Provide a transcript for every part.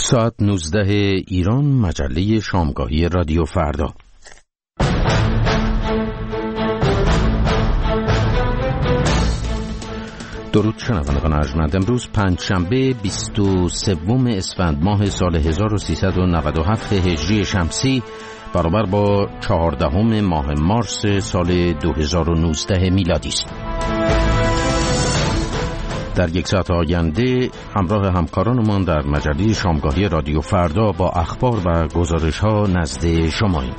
ساعت 19 ایران، مجله شامگاهی رادیو فردا. درود شنوندگان ارجمند. امروز پنجشنبه 23 اسفند ماه سال 1397 هجری شمسی برابر با 14 ماه مارس سال 2019 میلادی است. در یک ساعت آینده همراه همکارانمان در مجله شامگاهی رادیو فردا با اخبار و گزارش‌ها نزد شماییم.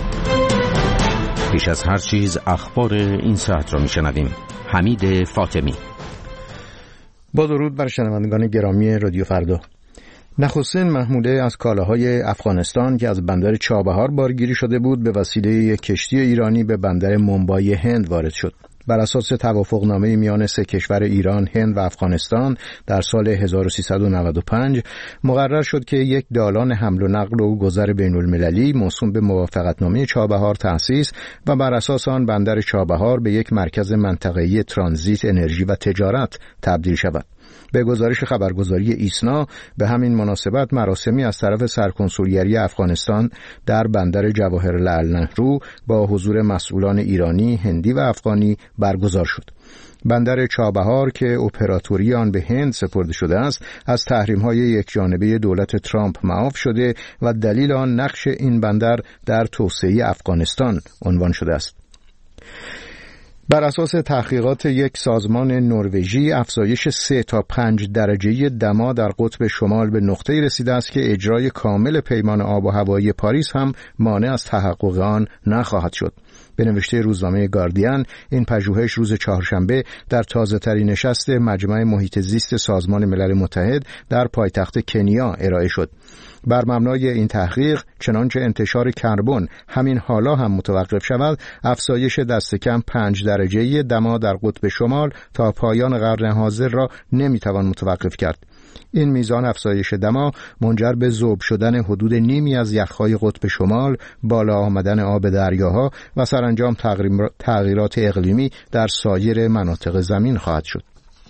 پیش از هر چیز اخبار این ساعت را میشنویم. حمید فاطمی. با درود بر شنوندگان گرامی رادیو فردا. نخستین محموله از کالاهای افغانستان که از بندر چابهار بارگیری شده بود به وسیله یک کشتی ایرانی به بندر مومبای هند وارد شد. بر اساس توافقنامه میان سه کشور ایران، هند و افغانستان در سال 1395 مقرر شد که یک دالان حمل و نقل و گذر بین المللی موسوم به موافقتنامه چابهار تأسیس و بر اساس آن بندر چابهار به یک مرکز منطقه‌ای ترانزیت انرژی و تجارت تبدیل شود. به گزارش خبرگزاری ایسنا به همین مناسبت مراسمی از طرف سرکنسولگری افغانستان در بندر جواهرلعل نهرو با حضور مسئولان ایرانی، هندی و افغانی برگزار شد. بندر چابهار که اپراتوری آن به هند سپرده شده است، از تحریم‌های یکجانبه دولت ترامپ معاف شده و دلیل آن نقش این بندر در توسعه افغانستان عنوان شده است. بر اساس تحقیقات یک سازمان نروژی، افزایش 3 تا 5 درجه دما در قطب شمال به نقطه‌ای رسیده است که اجرای کامل پیمان آب و هوایی پاریس هم مانع از تحقق آن نخواهد شد. به نوشته روزنامه گاردین، این پژوهش روز چهارشنبه در تازه‌ترین نشست مجمع محیط زیست سازمان ملل متحد در پایتخت کنیا ارائه شد. بر مبنای این تحقیق، چنانچه انتشار کربن همین حالا هم متوقف شود، افزایش دست کم 5 درجه دما در قطب شمال تا پایان قرن حاضر را نمیتوان متوقف کرد. این میزان افزایش دما منجر به ذوب شدن حدود نیمی از یخ‌های قطب شمال، بالا آمدن آب دریاها و سرانجام تغییرات اقلیمی در سایر مناطق زمین خواهد شد.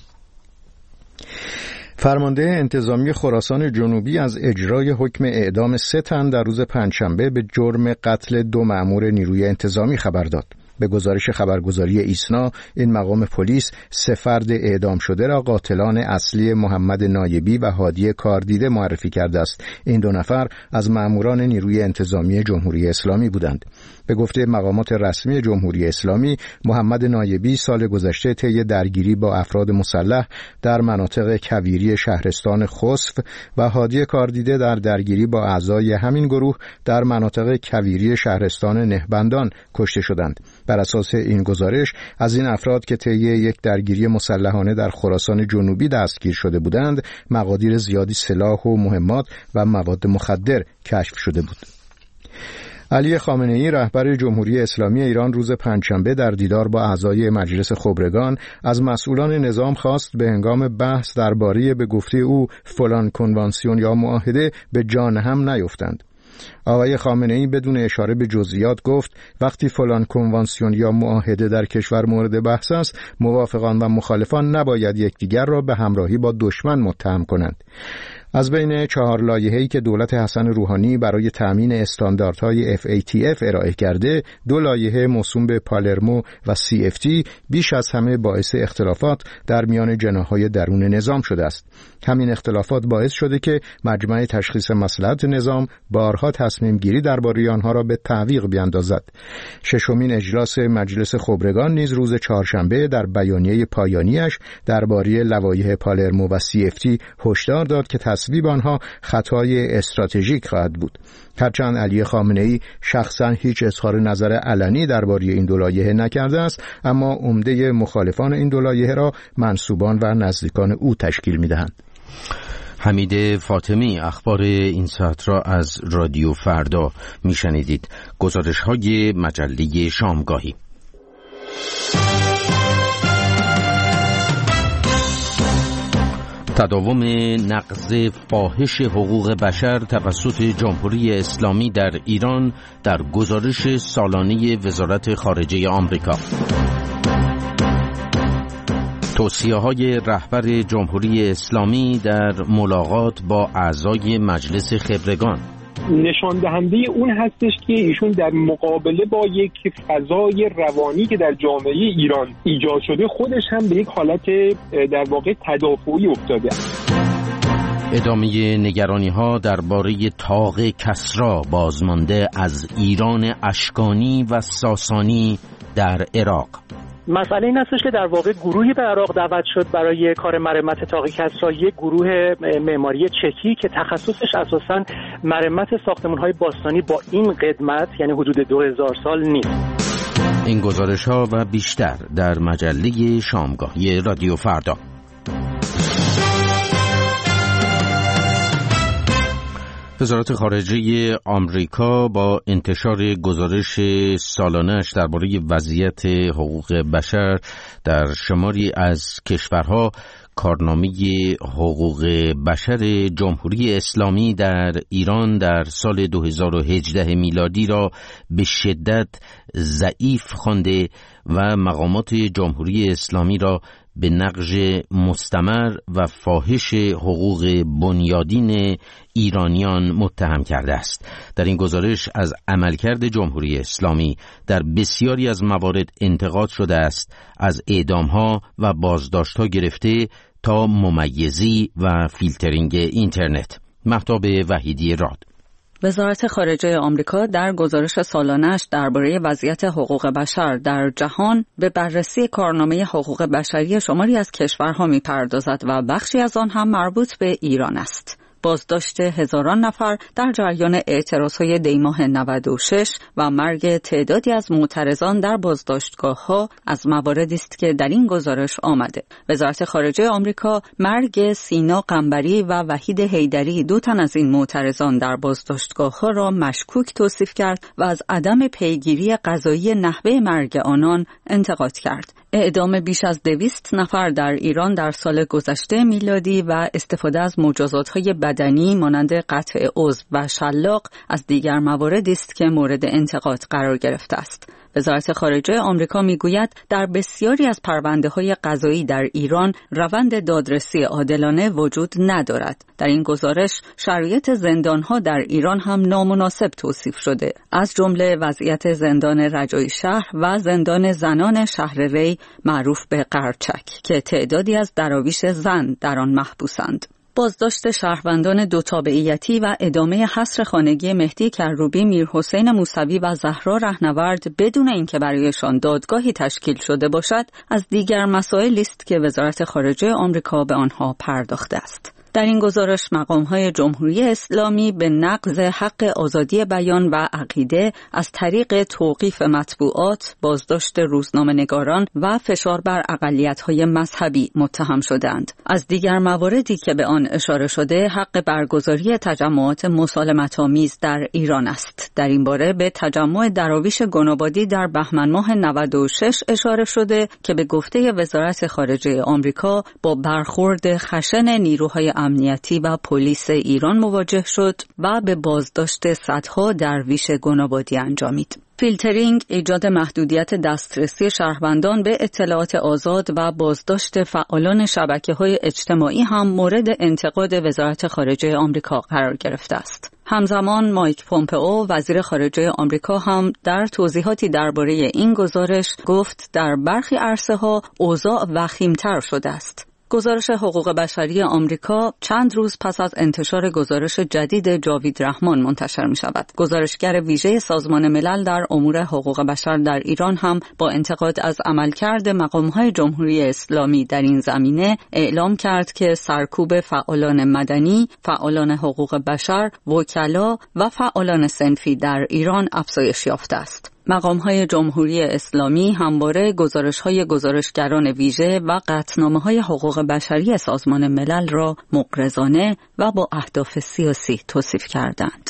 فرمانده انتظامی خراسان جنوبی از اجرای حکم اعدام 3 تن در روز پنجشنبه به جرم قتل 2 مأمور نیروی انتظامی خبر داد. به گزارش خبرگزاری ایسنا، این مقام پلیس 3 فرد اعدام شده را قاتلان اصلی محمد نایبی و هادی کاردیده معرفی کرده است. این 2 نفر از مأموران نیروی انتظامی جمهوری اسلامی بودند. به گفته مقامات رسمی جمهوری اسلامی، محمد نایبی سال گذشته طی درگیری با افراد مسلح در مناطق کویری شهرستان خسف و هادی کاردیده در درگیری با اعضای همین گروه در مناطق کویری شهرستان نهبندان کشته شدند. بر اساس این گزارش، از این افراد که طی یک درگیری مسلحانه در خراسان جنوبی دستگیر شده بودند، مقادیر زیادی سلاح و مهمات و مواد مخدر کشف شده بود. علی خامنه‌ای رهبر جمهوری اسلامی ایران روز پنجشنبه در دیدار با اعضای مجلس خبرگان از مسئولان نظام خواست به هنگام بحث درباره به گفته او فلان کنوانسیون یا معاهده به جان هم نیفتند. آقای خامنه‌ای بدون اشاره به جزئیات گفت وقتی فلان کنوانسیون یا معاهده در کشور مورد بحث است، موافقان و مخالفان نباید یکدیگر را به همراهی با دشمن متهم کنند. از بین 4 لایحه‌ای که دولت حسن روحانی برای تأمین استانداردهای FATF ارائه کرده، 2 لایحه موسوم به پالرمو و CFT بیش از همه باعث اختلافات در میان جناح‌های درون نظام شده است. همین اختلافات باعث شده که مجمع تشخیص مصلحت نظام بارها تصمیم گیری درباره آنها را به تعویق بیاندازد. 6مین اجلاس مجلس خبرگان نیز روز چهارشنبه در بیانیه پایانیش درباره لوایح پالرمو و CFT هشدار داد که تصویب آنها خطای استراتژیک خواهد بود. هرچند علی خامنه‌ای شخصا هیچ اظهار نظر علنی درباره این 2 لایحه نکرده است، اما عمده مخالفان این 2 لایحه را منسوبان و نزدیکان او تشکیل می‌دهند. حمید فاطمی. اخبار این ساعت را از رادیو فردا میشنیدید. گزارش‌های مجله شامگاهی. تداوم نقض فاحش حقوق بشر توسط جمهوری اسلامی در ایران در گزارش سالانه وزارت خارجه آمریکا. توصیه‌های رهبر جمهوری اسلامی در ملاقات با اعضای مجلس خبرگان نشان دهنده اون هستش که ایشون در مقابله با یک فضای روانی که در جامعه ایران ایجاد شده خودش هم به یک حالت در واقع تدافعی افتاده. ادامه نگرانی‌ها درباره طاق کسری بازمانده از ایران اشکانی و ساسانی در عراق. مسئله این هستش که در واقع گروهی به عراق دعوت شد برای کار مرمت طاق کسری، یک گروه معماری چکی که تخصصش اساساً مرمت ساختمان‌های باستانی با این قدمت یعنی حدود 2000 سال نیست. این گزارش‌ها و بیشتر در مجله شامگاهی رادیو فردا. وزارت خارجه آمریکا با انتشار گزارش سالانه‌اش درباره وضعیت حقوق بشر در شماری از کشورها کارنامه حقوق بشر جمهوری اسلامی در ایران در سال 2018 میلادی را به شدت ضعیف خوانده و مقامات جمهوری اسلامی را به نقض مستمر و فاحش حقوق بنیادین ایرانیان متهم کرده است. در این گزارش از عملکرد جمهوری اسلامی در بسیاری از موارد انتقاد شده است، از اعدام‌ها و بازداشت‌ها گرفته تا ممیزی و فیلترینگ اینترنت. مهتاب وحیدی راد. وزارت خارجه آمریکا در گزارش سالانه‌اش درباره وضعیت حقوق بشر در جهان به بررسی کارنامه حقوق بشری شماری از کشورها می‌پردازد و بخشی از آن هم مربوط به ایران است. بازداشت هزاران نفر در جریان اعتراضهای دیماه 96 و مرگ تعدادی از معترضان در بازداشتگاه‌ها از مواردی است که در این گزارش آمده. وزارت خارجه آمریکا مرگ سینا قنبری و وحید حیدری، 2 تن از این معترضان در بازداشتگاه‌ها را مشکوک توصیف کرد و از عدم پیگیری قضایی نحوه مرگ آنان انتقاد کرد. اعدام بیش از 200 نفر در ایران در سال گذشته میلادی و استفاده از مجازات‌های بدنی مانند قطع عضو و شلاق از دیگر مواردی است که مورد انتقاد قرار گرفته است. وزارت خارجه آمریکا میگوید در بسیاری از پرونده‌های قضایی در ایران روند دادرسی عادلانه وجود ندارد. در این گزارش شرایط زندان‌ها در ایران هم نامناسب توصیف شده، از جمله وضعیت زندان رجایی شهر و زندان زنان شهر ری معروف به قرچک که تعدادی از دراویش زن در آن محبوسند. بازداشت شهروندان 2 تابعیتی و ادامه حصر خانگی مهدی کروبی، میرحسین موسوی و زهرا رهنورد بدون اینکه برایشان دادگاهی تشکیل شده باشد از دیگر مسائلی است که وزارت خارجه آمریکا به آنها پرداخته است. در این گزارش مقام‌های جمهوری اسلامی به نقض حق آزادی بیان و عقیده از طریق توقیف مطبوعات، بازداشت روزنامه‌نگاران و فشار بر اقلیت‌های مذهبی متهم شدند. از دیگر مواردی که به آن اشاره شده، حق برگزاری تجمعات مسالمت‌آمیز در ایران است. در این باره به تجمع دراویش گنابادی در بهمن ماه 96 اشاره شده که به گفته وزارت خارجه آمریکا با برخورد خشن نیروهای امنیتی و پلیس ایران مواجه شد و به بازداشت صدها درویش گنابادی انجامید. فیلترینگ، ایجاد محدودیت دسترسی شهروندان به اطلاعات آزاد و بازداشت فعالان شبکه‌های اجتماعی هم مورد انتقاد وزارت خارجه آمریکا قرار گرفته است. همزمان مایک پومپئو، وزیر خارجه آمریکا، هم در توضیحاتی درباره این گزارش گفت در برخی عرصه‌ها اوضاع وخیم‌تر شده است. گزارش حقوق بشری آمریکا چند روز پس از انتشار گزارش جدید جاوید رحمان منتشر می شود. گزارشگر ویژه سازمان ملل در امور حقوق بشر در ایران هم با انتقاد از عملکرد مقام‌های جمهوری اسلامی در این زمینه اعلام کرد که سرکوب فعالان مدنی، فعالان حقوق بشر، وکلا و فعالان صنفی در ایران افزایش یافته است. مقام‌های جمهوری اسلامی همواره گزارش‌های گزارشگران ویژه و قطعنامه‌های حقوق بشری سازمان ملل را مغرضانه و با اهداف سیاسی توصیف کردند.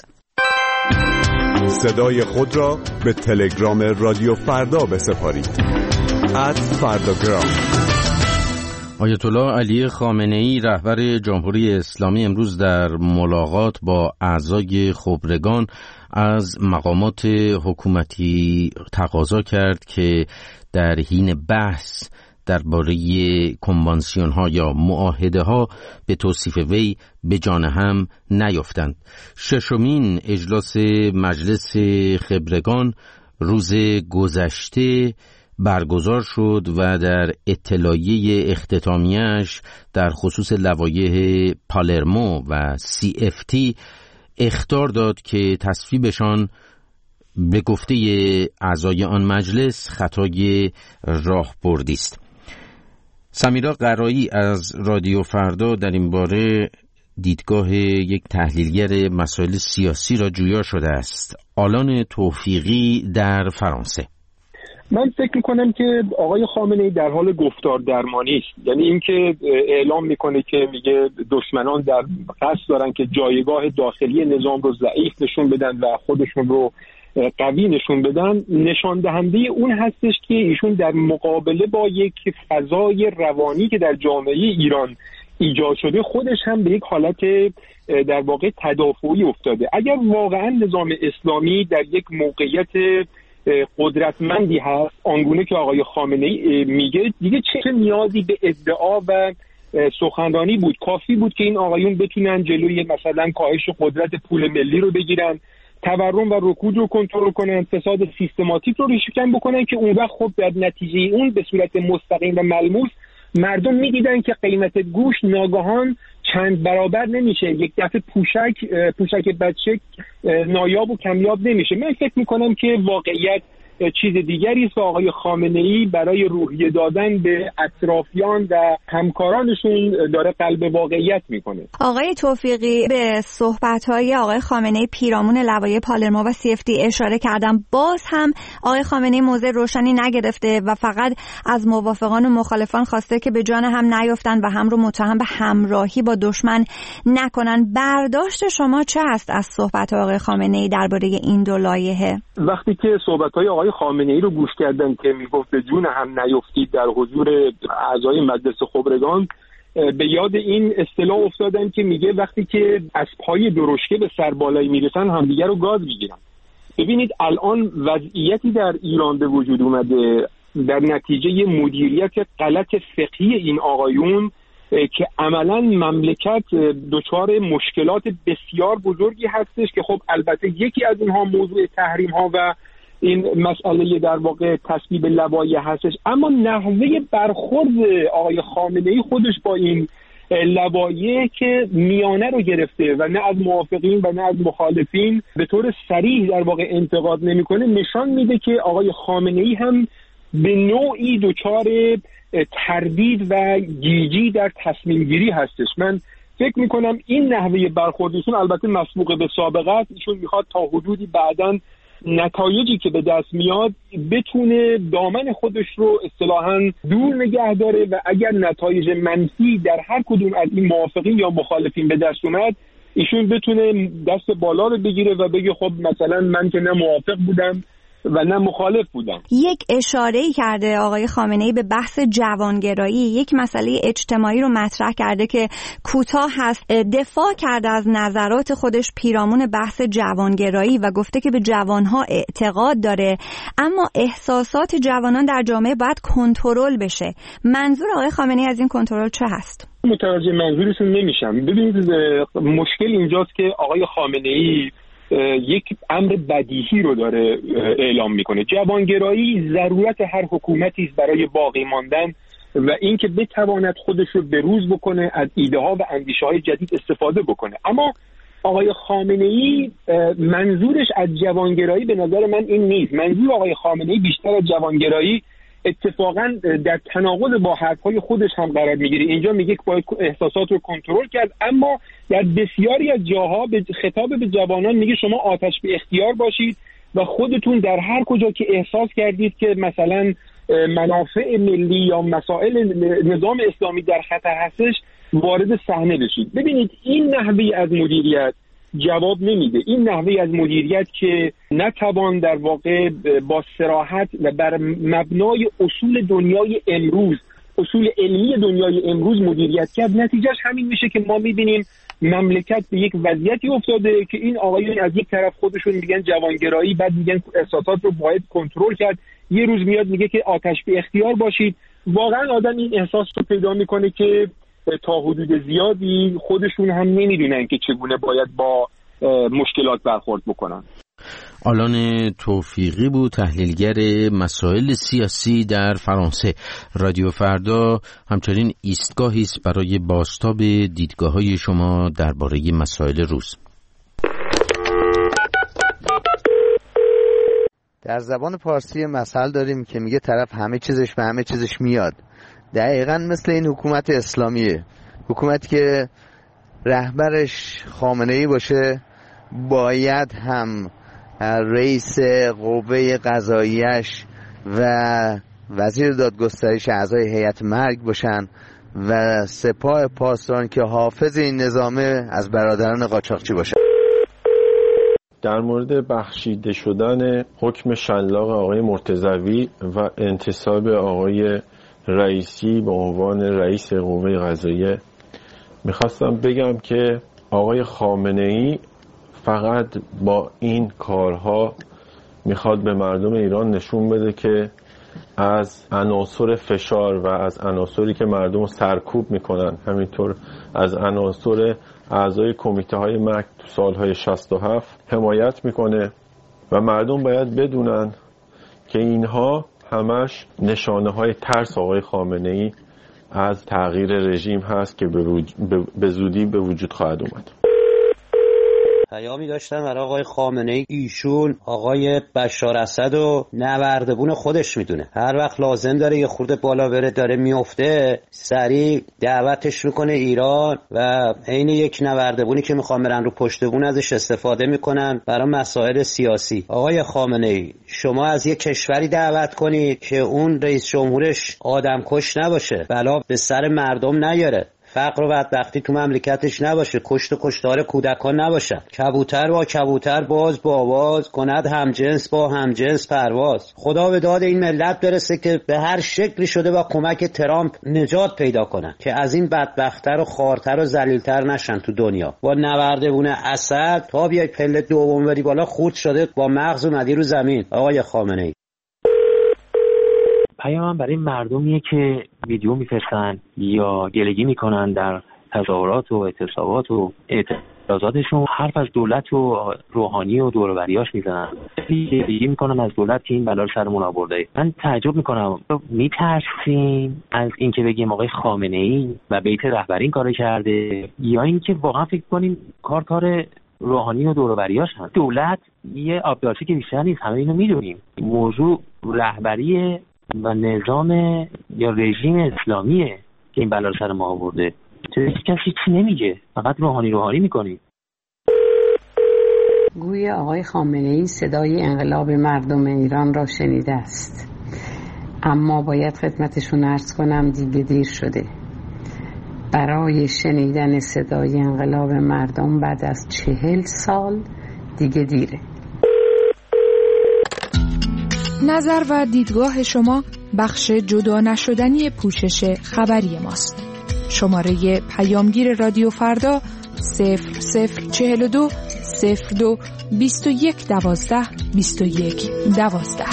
صدای خود را به تلگرام رادیو فردا بسپارید. @فرداگرام. آیت الله علی خامنه‌ای، رهبر جمهوری اسلامی، امروز در ملاقات با اعضای خبرگان از مقامات حکومتی تقاضا کرد که در حین بحث درباره کنوانسیون ها یا معاهده ها به توصیف وی به جان هم نیفتند. ششمین اجلاس مجلس خبرگان روز گذشته برگزار شد و در اطلاعیه اختتامیه‌اش در خصوص لوایح پالرمو و CFT اخطار داد که تصویبشان به گفته اعضای آن مجلس خطای راهبردی است. سمیرا قرایی از رادیو فردا در این باره دیدگاه یک تحلیلگر مسائل سیاسی را جویا شده است. آلان توفیقی در فرانسه: من فکر میکنم که آقای خامنه‌ای در حال گفتار درمانی است. یعنی اینکه اعلام میکنه که میگه دشمنان در قصد دارن که جایگاه داخلی نظام رو ضعیف نشون بدن و خودشون رو قوی نشون بدن، نشان دهنده اون هستش که ایشون در مقابله با یک فضای روانی که در جامعه ایران ایجاد شده خودش هم به یک حالت در واقع تدافعی افتاده. اگر واقعا نظام اسلامی در یک موقعیت قدرتمندی هست آنگونه که آقای خامنه‌ای میگه، دیگه چه نیازی به ادعا و سخنرانی بود؟ کافی بود که این آقایون بتونن جلوی مثلا کاهش قدرت پول ملی رو بگیرن، تورم و رکود رو کنترل کنن، فساد سیستماتیک رو ریشه‌کن بکنن، که اون وقت خب در نتیجه اون به صورت مستقیم و ملموس مردم میدیدن که قیمت گوش ناگهان چند برابر نمیشه، یک دفعه پوشک بچه نایاب و کمیاب نمیشه. من فکر میکنم که واقعیت چیز دیگری است و آقای خامنه‌ای برای روحیه دادن به اطرافیان و همکارانشون داره قلب واقعیت میکنه. آقای توفیقی، به صحبت‌های آقای خامنه‌ای پیرامون لوایح پالرمو و CFT اشاره کردم. باز هم آقای خامنه‌ای موضع روشنی نگرفته و فقط از موافقان و مخالفان خواسته که به جان هم نیفتن و هم رو متهم به همراهی با دشمن نکنن. برداشت شما چه هست از صحبت آقای خامنه‌ای درباره این دو لایحه؟ وقتی که صحبت‌های آقای خامنه‌ای رو گوش کردن که میگفت به جون هم نیفتید در حضور اعضای مجلس خبرگان، به یاد این اصطلاح افتادن که میگه وقتی که از پای درشکه به سربالایی میرسن همدیگه رو گاز میگیرن. ببینید الان وضعیتی در ایران به وجود اومده در نتیجه مدیریت غلط فقهی این آقایون که عملاً مملکت دچار مشکلات بسیار بزرگی هستش که خب البته یکی از اینها موضوع تحریم ها و این مسئله در واقع تصویب لوایح هستش، اما نحوه برخورد آقای خامنه‌ای خودش با این لوایح که میانه رو گرفته و نه از موافقین و نه از مخالفین به طور صریح در واقع انتقاد نمیکنه، نشان میده که آقای خامنه‌ای هم به نوعی دچار تردید و گیجی در تصمیم گیری هستش. من فکر میکنم این نحوه برخوردشون البته مسبوق به سابقه است، ایشون میخواد تا حدودی بعداً نتایجی که به دست میاد بتونه دامن خودش رو اصطلاحاً دور نگه داره و اگر نتایج منفی در هر کدوم از این موافقین یا مخالفین به دست اومد، ایشون بتونه دست بالا رو بگیره و بگه خب مثلا من که نه موافق بودم و نه مخالف بودم. یک اشاره‌ای کرده آقای خامنه‌ای به بحث جوانگرایی، یک مسئله اجتماعی رو مطرح کرده که کوتاه هست. دفاع کرده از نظرات خودش پیرامون بحث جوانگرایی و گفته که به جوانها اعتقاد داره، اما احساسات جوانان در جامعه باید کنترل بشه. منظور آقای خامنه‌ای از این کنترل چه هست؟ متوجه منظورشون نمیشم. ببینید مشکل اینجاست که آقای خامنه‌ای یک امر بدیهی رو داره اعلام میکنه. جوانگرایی ضرورت هر حکومتی است برای باقی ماندن و اینکه بتواند خودش رو بروز بکنه، از ایده ها و اندیشه های جدید استفاده بکنه. اما آقای خامنه‌ای منظورش از جوانگرایی به نظر من این نیست. منظور آقای خامنه‌ای بیشتر از جوانگرایی اتفاقا در تناقض با حرفهای خودش هم قرار میگیره. اینجا میگه که باید احساسات رو کنترل کرد، اما در بسیاری از جاها به خطاب به جوانان میگه شما آتش به اختیار باشید و خودتون در هر کجا که احساس کردید که مثلا منافع ملی یا مسائل نظام اسلامی در خطر هستش وارد صحنه بشید. ببینید این نحوه از مدیریت جواب نمیده. این نحوه از مدیریت که نتوان در واقع با صراحت و بر مبنای اصول دنیای امروز، اصول علمی دنیای امروز مدیریت کرد، نتیجهش همین میشه که ما میبینیم مملکت به یک وضعیتی افتاده که این آقایون از یک طرف خودشون میگن جوانگرایی، بعد میگن احساسات رو باید کنترل کرد، یه روز میاد میگه که آتش به اختیار باشید. واقعا آدم این احساس رو پیدا میکنه که تا حدود زیادی خودشون هم نمیدونن که چگونه باید با مشکلات برخورد بکنن. آلان توفیقی بود، تحلیلگر مسائل سیاسی در فرانسه. رادیو فردا همچنین ایستگاهی است برای بازتاب دیدگاه‌های شما درباره مسائل روز. در زبان پارسی مثل داریم که میگه طرف همه چیزش به همه چیزش میاد. دقیقاً مثل این حکومت اسلامیه، حکومتی که رهبرش خامنه‌ای باشه، باید هم رئیس قوه قضاییش و وزیر دادگستریش اعضای هیئت مرگ باشن و سپاه پاسداران که حافظ این نظامه از برادران قاچاقچی باشن. در مورد بخشیده شدن حکم شلاق آقای مرتضوی و انتصاب آقای رئیسی به عنوان رئیس قوه قضاییه میخواستم بگم که آقای خامنه‌ای فقط با این کارها میخواد به مردم ایران نشون بده که از عناصر فشار و از عناصری که مردم رو سرکوب میکنن، همینطور از عناصر اعضای کمیته های مرگ تو سالهای 67 حمایت میکنه و مردم باید بدونن که اینها همش نشانه های ترس آقای خامنه‌ای از تغییر رژیم هست که به زودی به وجود خواهد اومد. پیامی داشتم برای آقای خامنه‌ای. ایشون آقای بشار اسد و نوردبون خودش میدونه، هر وقت لازم داره یه خورده بالا بره داره میفته سریع دعوتش میکنه ایران و عین یک نوردبونی که میخوان برن رو پشت بون ازش استفاده میکنن برای مسائل سیاسی. آقای خامنه‌ای شما از یه کشوری دعوت کنید که اون رئیس جمهورش آدمکش نباشه، بلا به سر مردم نیاره، فقر و بدبختی تو مملکتش نباشه، کشت و کشتار کودکان نباشه، کبوتر با کبوتر باز با آواز کند همجنس با همجنس پرواز. خدا به داد این ملت برسه که به هر شکلی شده با کمک ترامپ نجات پیدا کنن که از این بدبختتر و خوارتر و ذلیلتر نشن تو دنیا. با نوردبون اسد تا بیای پله دوم بری بالا خورد شده با مغز اومدی رو زمین. آقای خامنه‌ای پیامم برای مردمیه که ویدیو میفرستن یا گلگی میکنن در تظاهرات و اعتصابات و اعتراضاتشون، حرف از دولت و روحانی و دور و بریاش میزنن، گلگی میکنن از دولت که این بلا رو سرمون آورده. من تعجب میکنم، میترسیم از اینکه بگیم آقای خامنه‌ای و بیت رهبری این کارو کرده، یا اینکه واقعا فکر کنیم کار روحانی و دور و بریاش هست؟ دولت یه آبدارچی که بیشتر نیست، همه اینو میدونیم. موضوع رهبری و نظام یا رژیم اسلامیه که این بلا رو سر ما آورده. چرا کسی چی نمیگه؟ فقط روحانی میکنی. گوی آقای خامنه‌ای صدای انقلاب مردم ایران را شنیده است، اما باید خدمتشون عرض کنم دیگه دیر شده. برای شنیدن صدای انقلاب مردم بعد از 40 سال دیگه دیره. نظر و دیدگاه شما بخش جدا نشدنی پوشش خبری ماست. شماره پیامگیر رادیو فردا 0042 02 21 12 21 12.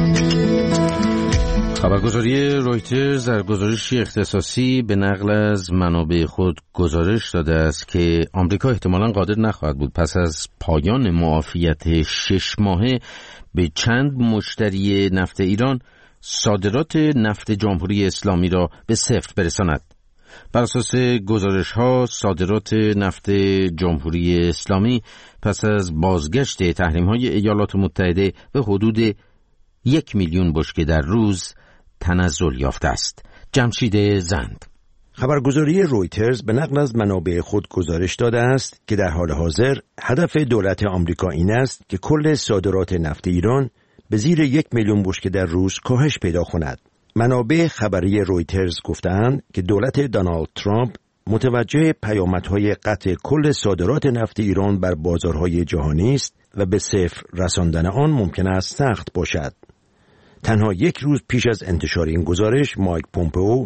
خبرگزاری رویترز در گزارشی اختصاصی به نقل از منابع خود گزارش داده است که آمریکا احتمالاً قادر نخواهد بود پس از پایان معافیت 6 ماهه به چند مشتری نفت ایران صادرات نفت جمهوری اسلامی را به صفر برساند. بر اساس گزارش‌ها صادرات نفت جمهوری اسلامی پس از بازگشت تحریم‌های ایالات متحده به حدود 1 میلیون بشکه در روز تنزل یافته است. جمشید زند. خبرگزاری رویترز به نقل از منابع خود گزارش داده است که در حال حاضر هدف دولت آمریکا این است که کل صادرات نفت ایران به زیر 1 میلیون بشکه در روز کاهش پیدا کند. منابع خبری رویترز گفتند که دولت دونالد ترامپ متوجه پیامدهای قطع کل صادرات نفت ایران بر بازارهای جهانی است و به صفر رساندن آن ممکن است سخت باشد. تنها 1 روز پیش از انتشار این گزارش، مایک پومپئو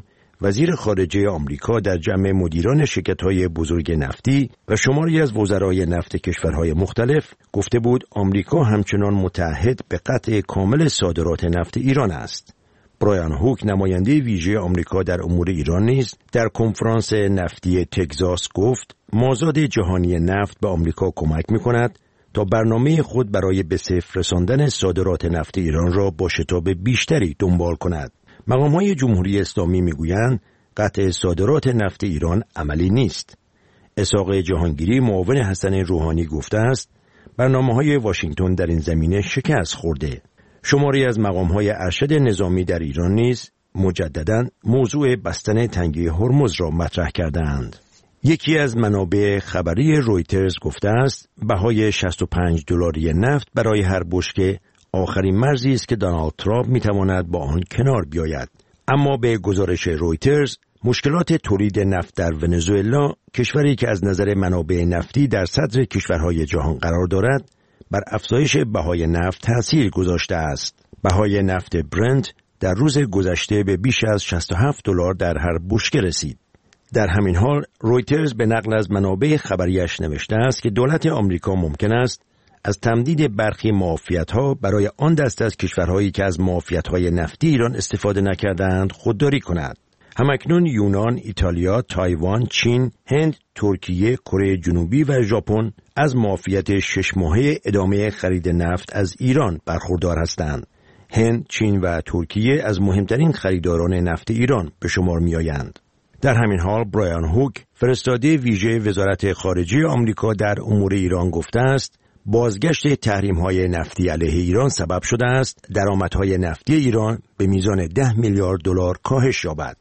وزیر خارجه آمریکا در جمع مدیران شرکت‌های بزرگ نفتی و شماری از وزرای نفت کشورهای مختلف گفته بود آمریکا همچنان متعهد به قطع کامل صادرات نفت ایران است. برایان هوک نماینده ویژه آمریکا در امور ایران نیز در کنفرانس نفتی تگزاس گفت مازاد جهانی نفت به آمریکا کمک می‌کند تا برنامه خود برای به صفر رساندن صادرات نفت ایران را با شتاب بیشتری دنبال کند. مقام‌های جمهوری اسلامی می‌گویند قطع صادرات نفت ایران عملی نیست. اسحاق جهانگیری معاون حسن روحانی گفته است برنامه‌های واشنگتن در این زمینه شکست خورده. شماری از مقام‌های ارشد نظامی در ایران نیز مجدداً موضوع بستن تنگه هرمز را مطرح کردند. یکی از منابع خبری رویترز گفته است بهای $65 نفت برای هر بشکه آخرین مرزی است که دونالد ترامپ می‌تواند با آن کنار بیاید. اما به گزارش رویترز مشکلات تولید نفت در ونزوئلا، کشوری که از نظر منابع نفتی در صدر کشورهای جهان قرار دارد، بر افزایش بهای نفت تأثیر گذاشته است. بهای نفت برنت در روز گذشته به بیش از $67 در هر بشکه رسید. در همین حال رویترز به نقل از منابع خبریش نوشته است که دولت آمریکا ممکن است از تمدید برخی معافیت‌ها برای آن دست از کشورهایی که از معافیت‌های نفتی ایران استفاده نکردند خودداری کند. همکنون یونان، ایتالیا، تایوان، چین، هند، ترکیه، کره جنوبی و ژاپن از معافیت 6 ماهه ادامه خرید نفت از ایران برخوردار هستند. هند، چین و ترکیه از مهمترین خریداران نفت ایران به شمار می‌آیند. در همین حال برایان هوک فرستاده ویژه وزارت خارجه آمریکا در امور ایران گفته است بازگشت تحریم‌های نفتی علیه ایران سبب شده است درآمدهای نفتی ایران به میزان $10 میلیارد کاهش یابد.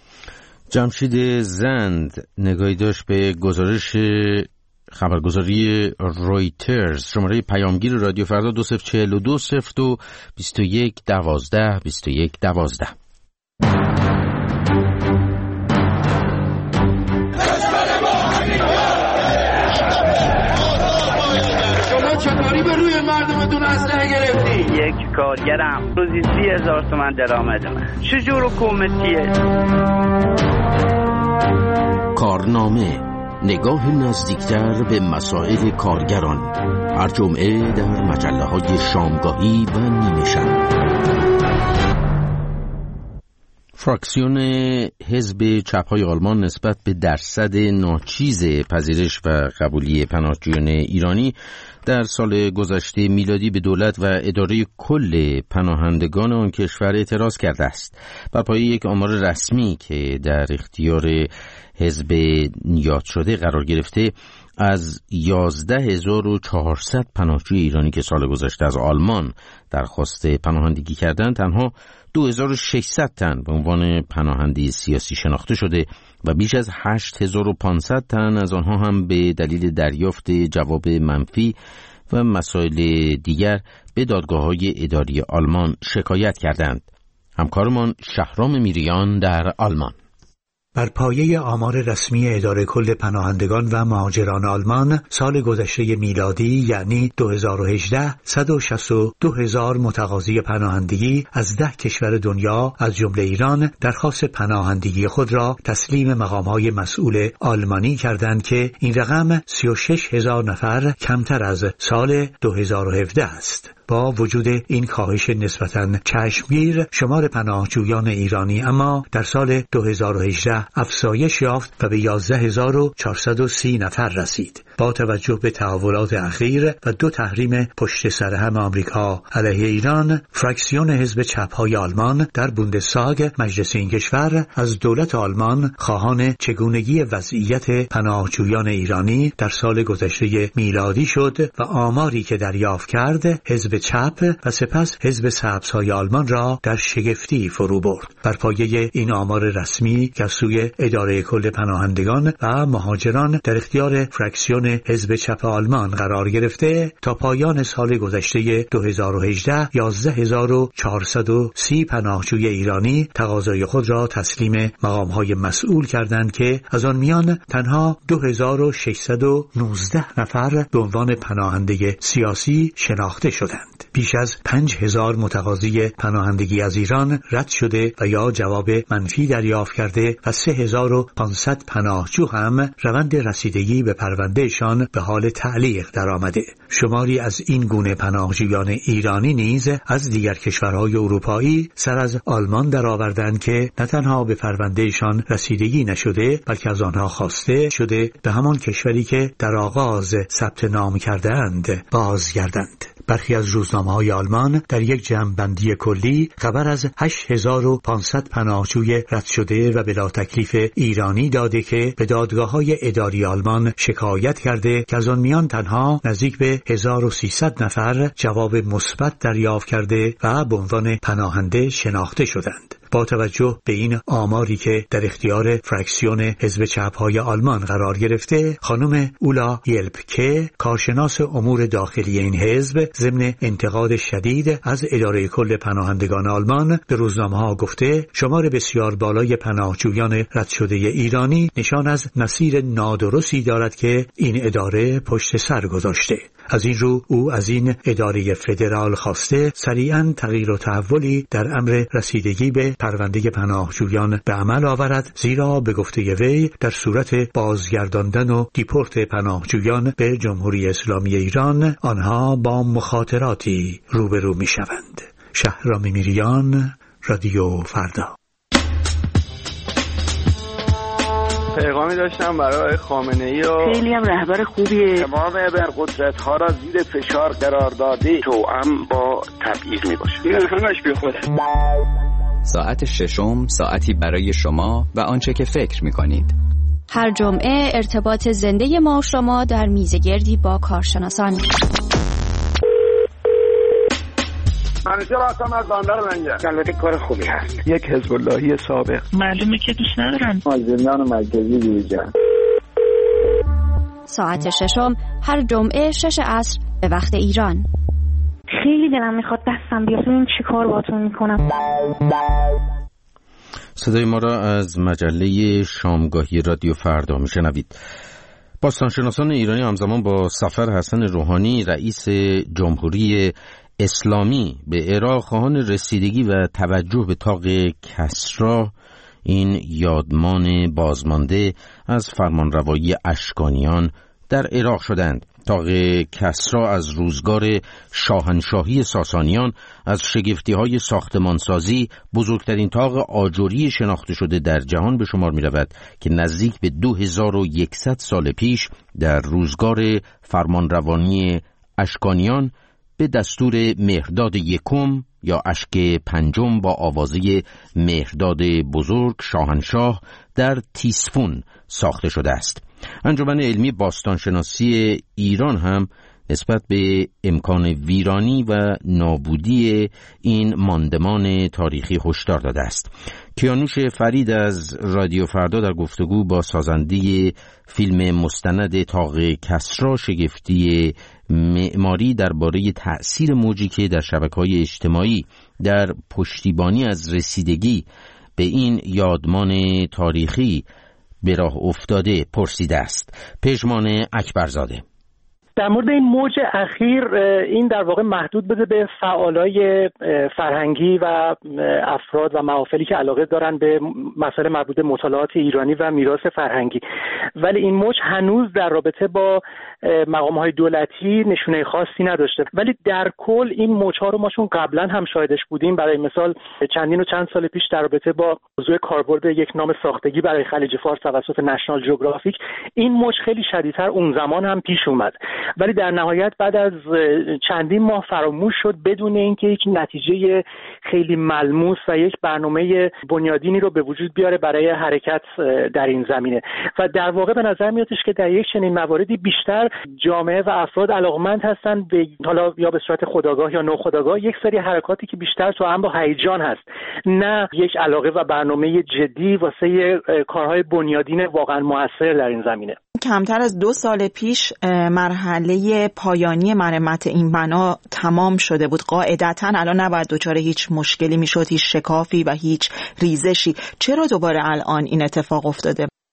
جمشید زند نگاهی داشت به گزارش خبرگزاری رویترز. شماره پیامگیر رادیو فردا 2042 02 21 12 21 12. چطوری به روی مردمتون اسلحه گرفتی؟ یک کارگرم روزی 30,000 تومان درآمدمه. چجور حکومتیه؟ کارنامه، نگاه نزدیکتر به مسائل کارگران، هر جمعه در مجله‌های شامگاهی و نیمه شب. فراکسیون حزب چپ‌های آلمان نسبت به درصد ناچیز پذیرش و قبولی پناهجویان ایرانی در سال گذشته میلادی به دولت و اداره کل پناهندگان آن کشور اعتراض کرده است. بر پایه یک آمار رسمی که در اختیار حزب یاد شده قرار گرفته، از 11,400 پناهجوی ایرانی که سال گذشته از آلمان درخواست پناهندگی کردند، تنها 2,600 تن به عنوان پناهنده سیاسی شناخته شده و بیش از 8,500 تن از آنها هم به دلیل دریافت جواب منفی و مسائل دیگر به دادگاه‌های اداری آلمان شکایت کردند. همکارمان شهرام میریان در آلمان. بر پایه آمار رسمی اداره کل پناهندگان و مهاجران آلمان، سال گذشته میلادی یعنی 2018 162,000 متقاضی پناهندگی از 10 کشور دنیا از جمله ایران درخواست پناهندگی خود را تسلیم مقام‌های مسئول آلمانی کردند که این رقم 36,000 نفر کمتر از سال 2017 است. با وجود این کاهش نسبتاً چشمگیر، شمار پناهجویان ایرانی اما در سال 2018 افزایش یافت و به 11,430 نفر رسید. با توجه به تحولات اخیر و 2 تحریم پشت سر هم آمریکا علیه ایران، فراکسیون حزب چپ‌های آلمان در بوندستاگ مجلس این کشور از دولت آلمان خواهان چگونگی وضعیت پناهجویان ایرانی در سال گذشته میلادی شد و آماری که دریافت کرد حزب چپ و سپس حزب سبزهای آلمان را در شگفتی فرو برد. بر پایه این آمار رسمی که از سوی اداره کل پناهندگان و مهاجران در اختیار فراکسیون حزب چپ آلمان قرار گرفته، تا پایان سال گذشته 2018 11,430 پناهجوی ایرانی تقاضای خود را تسلیم مقام‌های مسئول کردند که از آن میان تنها 2,619 نفر به عنوان پناهنده سیاسی شناخته شدند. شدند. بیش از 5000 متقاضی پناهندگی از ایران رد شده و یا جواب منفی دریافت کرده و 3500 پناهجو هم روند رسیدگی به پروندهشان به حال تعلیق درآمده. شماری از این گونه پناهجویان ایرانی نیز از دیگر کشورهای اروپایی سر از آلمان درآوردند که نه تنها به پروندهشان رسیدگی نشده بلکه از آنها خواسته شده به همان کشوری که در آغاز ثبت نام کرده‌اند بازگردند. برخی از روزنامه‌های آلمان در یک جمع‌بندی کلی خبر از 8500 پناهجوی رد شده و بلا تکلیف ایرانی داده که به دادگاه‌های اداری آلمان شکایت کرده که از آن میان تنها نزدیک به 1300 نفر جواب مثبت دریافت کرده و به عنوان پناهنده شناخته شدند. با توجه به این آماری که در اختیار فرکسیون حزب چپ‌های آلمان قرار گرفته، خانم اولا یلپکه، کارشناس امور داخلی این حزب، ضمن انتقاد شدید از اداره کل پناهندگان آلمان به روزنامه‌ها گفته شمار بسیار بالای پناهجویان رد شده ایرانی نشان از مسیر نادرستی دارد که این اداره پشت سر گذاشته. از این رو او از این اداره فدرال خواسته سریعاً تغییر و تحولی در امر رسیدگی به پرونده پناهجویان به عمل آورد، زیرا به گفته وی در صورت بازگرداندن و دیپورت پناهجویان به جمهوری اسلامی ایران آنها با مخاطراتی روبرو می شوند. شهرام میریان، رادیو فردا. پیغامی داشتم برای خامنه‌ای و خیلی هم رهبر خوبیه. تمام ابرقدرت‌ها را زیر فشار قرار داده توأم با تبعیض میباشه. این همش بیخوده. ساعت ششم ساعتی برای شما و آنچه که فکر می‌کنید. هر جمعه ارتباط زنده ما و شما در میزگردی با کارشناسان. همیشه راستم از بندر منگه. البته کار خوبی هست. یک حزب اللهی سابق. معلومه که دوست ندارن. از زندان مرکزی بیرون. ساعت ششم هر جمعه 6 عصر به وقت ایران. خیلی دلم میخواد دستم بیاد ببینم چی کار باهاتون میکنم. صدای ما را از مجله شامگاهی رادیو فردا میشنوید. باستانشناسان ایرانی همزمان با سفر حسن روحانی رئیس جمهوری اسلامی به عراق خواهان رسیدگی و توجه به طاق کسری، این یادمان بازمانده از فرمانروایی اشکانیان در عراق شدند. طاق کسری از روزگار شاهنشاهی ساسانیان از شگفتی‌های ساختمانسازی بزرگترین طاق آجری شناخته شده در جهان به شمار می‌رود که نزدیک به 2100 سال پیش در روزگار فرمانروایی اشکانیان به دستور مهرداد یکم یا اشک پنجم با آوازه مهرداد بزرگ شاهنشاه در تیسفون ساخته شده است. انجمن علمی باستانشناسی ایران هم نسبت به امکان ویرانی و نابودی این ماندمان تاریخی هشدار داده است. کیانوش فرید از رادیو فردا در گفتگو با سازنده فیلم مستند طاق کسری شگفتی معماری درباره تأثیر موجی که در شبکه‌های اجتماعی در پشتیبانی از رسیدگی به این یادمان تاریخی به راه افتاده پرسیده است. پژمان اکبرزاده: در مورد این موج اخیر، این در واقع محدود بده به فعالای فرهنگی و افراد و محافلی که علاقه دارن به مسائل مربوط به مطالعات ایرانی و میراث فرهنگی، ولی این موج هنوز در رابطه با مقام‌های دولتی نشونه خاصی نداشته. ولی در کل این موج‌ها رو ما چون قبلا هم شاهدش بودیم، برای مثال چند سال پیش در رابطه با موضوع کاربرد یک نام ساختگی برای خلیج فارس توسط نشنال جیوگرافیک، این موج خیلی شدیدتر اون زمان هم پیش اومد، ولی در نهایت بعد از چندین ماه فراموش شد بدون اینکه یک نتیجه خیلی ملموس و یک برنامه بنیادینی رو به وجود بیاره برای حرکت در این زمینه. و در واقع به نظر میادش که در یک چنین مواردی بیشتر جامعه و افراد علاقمند هستن به، حالا یا به صورت خودآگاه یا ناخودآگاه، یک سری حرکاتی که بیشتر توأم با هیجان هست، نه یک علاقه و برنامه جدی واسه کارهای بنیادین واقعا موثر در این زمینه. کمتر از 2 سال پیش مرحله پایانی مرمت این بنا تمام شده بود. قاعدتاً الان نباید دچار هیچ مشکلی میشد، هیچ شکافی و هیچ ریزشی. چرا دوباره الان این اتفاق افتاده؟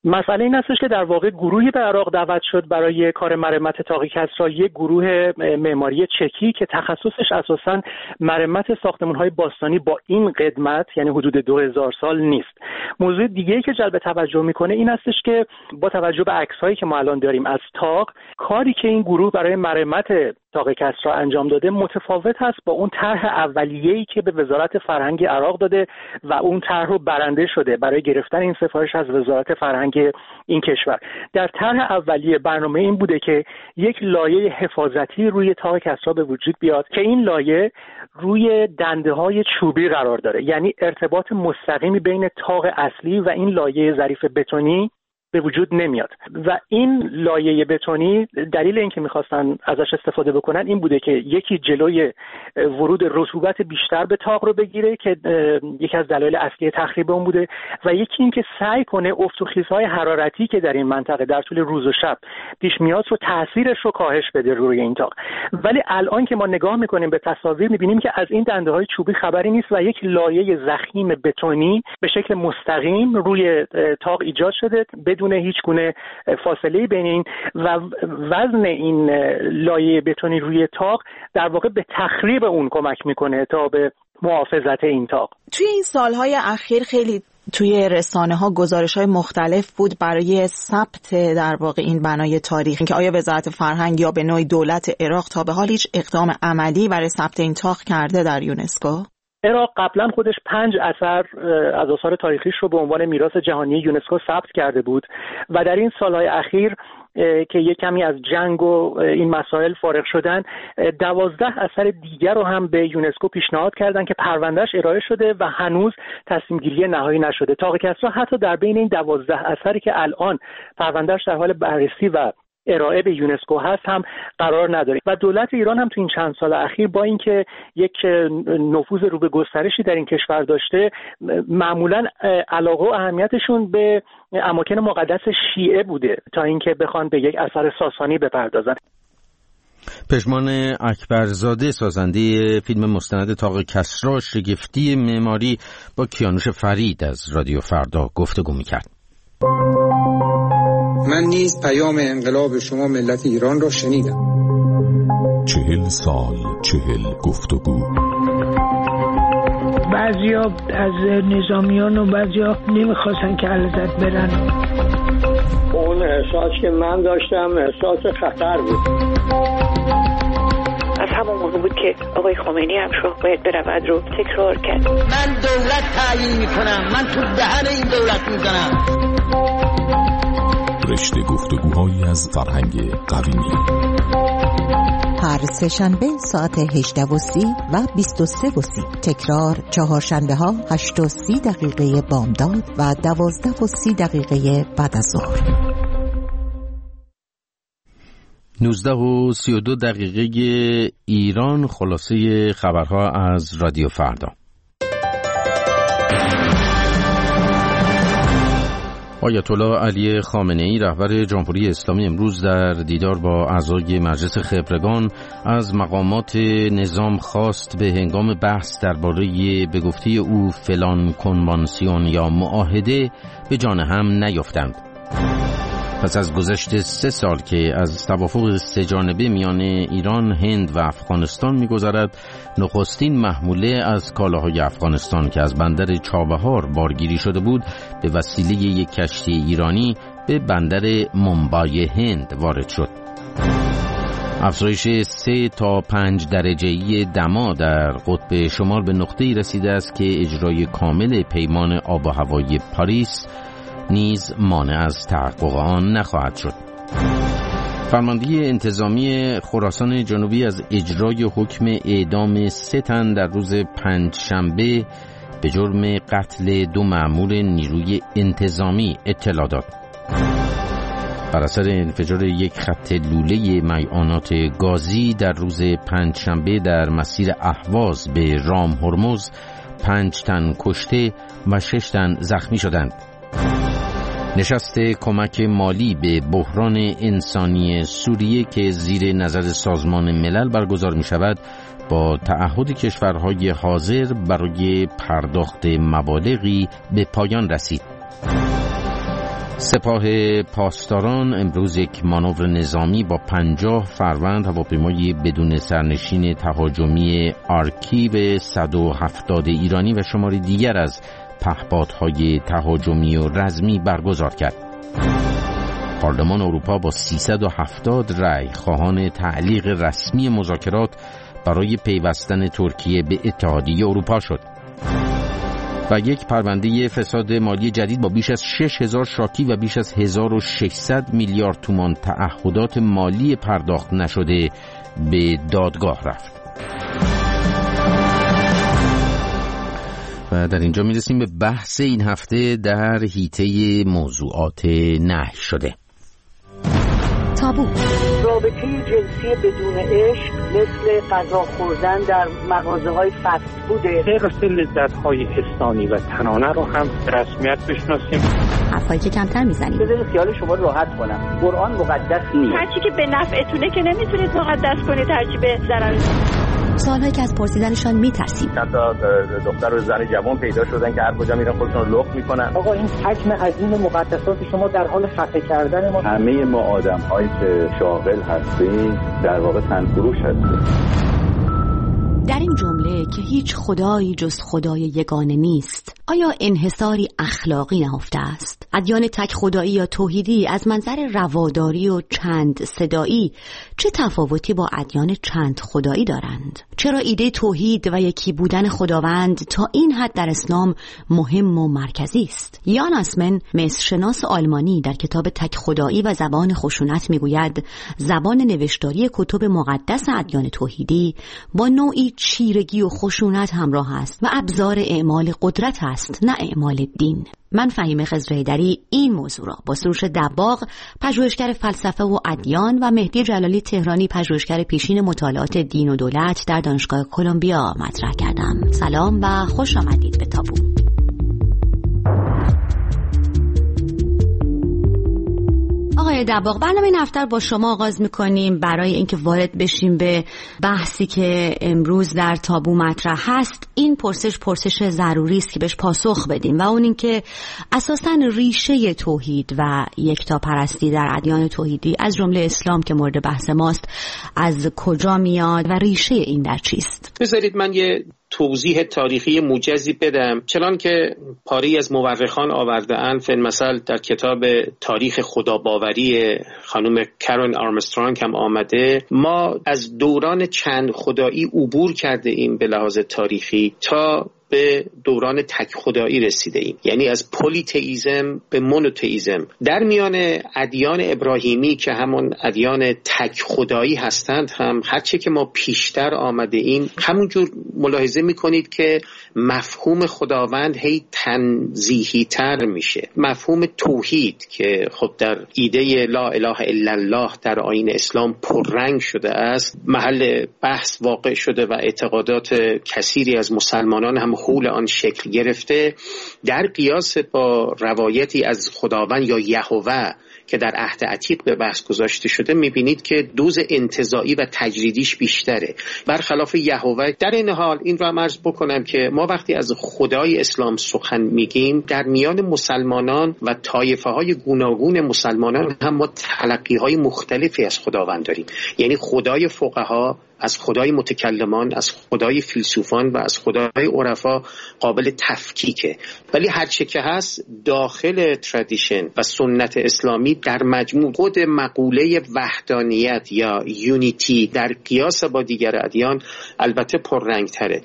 مسئله این هستش که در واقع گروهی به عراق دعوت شد برای کار مرمت طاق کسری، یک گروه معماری چکی که تخصصش اساساً مرمت ساختمان‌های باستانی با این قدمت، یعنی حدود 2000 سال نیست. موضوع دیگه‌ای که جلب توجه میکنه این هستش که با توجه به عکس‌هایی که ما الان داریم از طاق، کاری که این گروه برای مرمت طاق کسری انجام داده متفاوت هست با اون طرح اولیه‌ای که به وزارت فرهنگ عراق داده و اون طرح رو برنده شده برای گرفتن این سفارش از وزارت فرهنگ این کشور. در طرح اولیه برنامه این بوده که یک لایه حفاظتی روی طاق کسری به وجود بیاد که این لایه روی دنده‌های چوبی قرار داره، یعنی ارتباط مستقیمی بین طاق اصلی و این لایه ظریف بتونی به وجود نمیاد. و این لایه بتونی دلیل اینکه میخواستن ازش استفاده بکنن این بوده که یکی جلوی ورود رطوبت بیشتر به طاق رو بگیره که یکی از دلایل اصلی تخریب اون بوده، و یکی اینکه سعی کنه افت و خیزهای حرارتی که در این منطقه در طول روز و شب پیش میاد رو تاثیرش رو کاهش بده روی این طاق. ولی الان که ما نگاه میکنیم به تصاویر میبینیم که از این دنده‌های چوبی خبری نیست و یک لایه ضخیم بتونی به شکل مستقیم روی طاق ایجاد شده بدون هیچ گونه فاصله بین این و وزن این لایه بتونی روی طاق در واقع به تخریب اون کمک میکنه تا به محافظت این طاق. توی این سالهای اخیر خیلی توی رسانه ها گزارش های مختلف بود برای ثبت در واقع این بنای تاریخی که آیا وزارت فرهنگ یا به نوعی دولت عراق تا به حال هیچ اقدام عملی برای ثبت این طاق کرده در یونسکو؟ عراق قبلا خودش 5 اثر از آثار تاریخیش رو به عنوان میراث جهانی یونسکو ثبت کرده بود و در این سالهای اخیر که یک کمی از جنگ و این مسائل فارغ شدن 12 اثر دیگر رو هم به یونسکو پیشنهاد کردن که پروندهش ارائه شده و هنوز تصمیم گیری نهایی نشده. طاق کسری حتی در بین این 12 اثری که الان پروندهش در حال بررسی و ارائه به یونسکو هست هم قرار نداره و دولت ایران هم تو این چند سال اخیر با اینکه یک نفوذ رو به گسترشی در این کشور داشته، معمولا علاقه و اهمیتشون به اماکن مقدس شیعه بوده تا اینکه بخوان به یک اثر ساسانی بپردازن. پژمان اکبرزاده سازنده فیلم مستند طاق کسری شگفتی معماری با کیانوش فرید از رادیو فردا گفتگو می‌کرد. من نیز پیام انقلاب شما ملت ایران را شنیدم. 40 سال 40 گفتگو. بعضیا از نظامیان و بعضیا نمیخواستن که علازت برن. اون احساس که من داشتم احساس خطر بود. از همون موقع بود که آقای خامنه‌ای هم شو باید برود رو تکرار کرد. من دولت تعیین میکنم، من تو دهن این دولت میزنم. رشته گفتگوهایی از فرهنگ قویمی. هر سه‌شنبه ساعت 18:30 و 23:30. تکرار چهارشنبه ها 8:30 بامداد و 12:30 بعد از ظهر. 19:32 ایران. خلاصه خبرها از رادیو فردا. آیت الله علی خامنه‌ای رهبر جمهوری اسلامی امروز در دیدار با اعضای مجلس خبرگان از مقامات نظام خواست به هنگام بحث درباره به گفته او فلان کنوانسیون یا معاهده به جان هم نیفتند. پس از گذشت 3 سال که از توافق 3 جانبه میان ایران، هند و افغانستان می‌گذرد، نخستین محموله از کالاهای افغانستان که از بندر چابهار بارگیری شده بود به وسیله یک کشتی ایرانی به بندر ممبای هند وارد شد. افزایش 3 تا 5 درجه‌ای دما در قطب شمال به نقطه‌ای رسیده است که اجرای کامل پیمان آب و هوایی پاریس نیز مانع از تحقق آن نخواهد شد. فرماندهی انتظامی خراسان جنوبی از اجرای حکم اعدام 3 تن در روز پنجشنبه به جرم قتل 2 مأمور نیروی انتظامی اطلاع داد. بر اثر انفجار یک خط لوله میعانات گازی در روز پنجشنبه در مسیر اهواز به رام هرمز 5 تن کشته و 6 تن زخمی شدند. نشست کمک مالی به بحران انسانی سوریه که زیر نظر سازمان ملل برگزار می شود با تعهد کشورهای حاضر برای پرداخت مبالغی به پایان رسید. سپاه پاسداران امروز یک مانور نظامی با 50 فروند هواپیمای بدون سرنشین تهاجمی آرکیو 170 ایرانی و شماری دیگر از پهپادهای تهاجمی و رزمی برگزار کرد. پارلمان اروپا با 370 رأی خواهان تعلیق رسمی مذاکرات برای پیوستن ترکیه به اتحادیه اروپا شد. و یک پرونده فساد مالی جدید با بیش از 6000 شاکی و بیش از 1600 میلیارد تومان تعهدات مالی پرداخت نشده به دادگاه رفت. و در اینجا میرسیم به بحث این هفته در حیطه موضوعات نهی شده. تابو. رابطه جنسی بدون عشق مثل غذا خوردن در مغازه‌های فست فوده. غیر لذت‌های حسانی و تنانه رو هم رسمیت بشناسیم. حرفایی که کمتر میزنیم. بذارید خیال شما راحت کنم. قرآن مقدس نیست. هرچی که به نفعتونه که نمیتونید مقدس کنید، هرچی به ضرر. سوالایی که از پرسیدنشان میترسیم. حتی دختر و زن جوان پیدا شدن که هر کجا میرن خودشون رو لخت میکنن. آقا این حجم عظیم مقدسات شما در حال خفه کردن ما. همه ما آدم‌هایی که شاغل هستیم در واقع تنفروش هستیم. در این جمله که هیچ خدایی جز خدای یگانه نیست، آیا انحصاری اخلاقی نهفته است؟ ادیان تک خدایی یا توحیدی از منظر رواداری و چند صدایی چه تفاوتی با ادیان چند خدایی دارند؟ چرا ایده توحید و یکی بودن خداوند تا این حد در اسلام مهم و مرکزی است؟ یان اسمن، مصرشناس آلمانی، در کتاب تک خدایی و زبان خشونت میگوید زبان نوشتاری کتب مقدس ادیان توحیدی با نوعی چیرگی و خشونت همراه است و ابزار اعمال قدرت است، نه اعمال دین. من فهیمه خضرحیدری این موضوع را با سروش دباغ، پژوهشگر فلسفه و ادیان، و مهدی جلالی تهرانی، پژوهشگر پیشین مطالعات دین و دولت در دانشگاه کلمبیا مطرح کردم. سلام و خوش آمدید به تابو. آقای دباغ، برنامه این هفته با شما آغاز می‌کنیم برای اینکه وارد بشیم به بحثی که امروز در تابو مطرح هست. این پرسش ضروری است که بهش پاسخ بدیم و اون این که اساساً ریشه توحید و یکتاپرستی در ادیان توحیدی از جمله اسلام که مورد بحث ماست از کجا میاد و ریشه این در چیست؟ بذارید من یه توضیح تاریخی موجزی بدم. چنان که پاری از مورخان آورده‌اند، فی‌المثل در کتاب تاریخ خداباوری خانم کارن آرمسترانگ هم آمده، ما از دوران چند خدایی عبور کرده ایم به لحاظ تاریخی تا به دوران تک خدایی رسیده ایم، یعنی از پلی‌تئیسم به مونوتئیسم. در میان ادیان ابراهیمی که همون ادیان تک خدایی هستند هم هرچه که ما پیشتر آمده ایم همونجور ملاحظه میکنید که مفهوم خداوند هی تنزیهی تر میشه. مفهوم توحید که خب در ایده لا اله الا الله در آیین اسلام پررنگ شده است، محل بحث واقع شده و اعتقادات کثیری از مسلمانان هم حول آن شکل گرفته. در قیاس با روایتی از خداوند یا یهوه که در عهد عتیق به بحث گذاشته شده میبینید که دوز انتزاعی و تجریدیش بیشتره برخلاف یهوه. در این حال این رو هم عرض بکنم که ما وقتی از خدای اسلام سخن میگیم در میان مسلمانان و طایفه های گوناگون مسلمانان هم ما تلقی های مختلفی از خداوند داریم، یعنی خدای فقها از خدای متکلمان، از خدای فیلسوفان و از خدای عرفا قابل تفکیکه. ولی هر چه که هست داخل ترادیشن و سنت اسلامی در مجموع خود مقوله وحدانیت یا یونیتی در قیاس با دیگر ادیان البته پررنگ تره.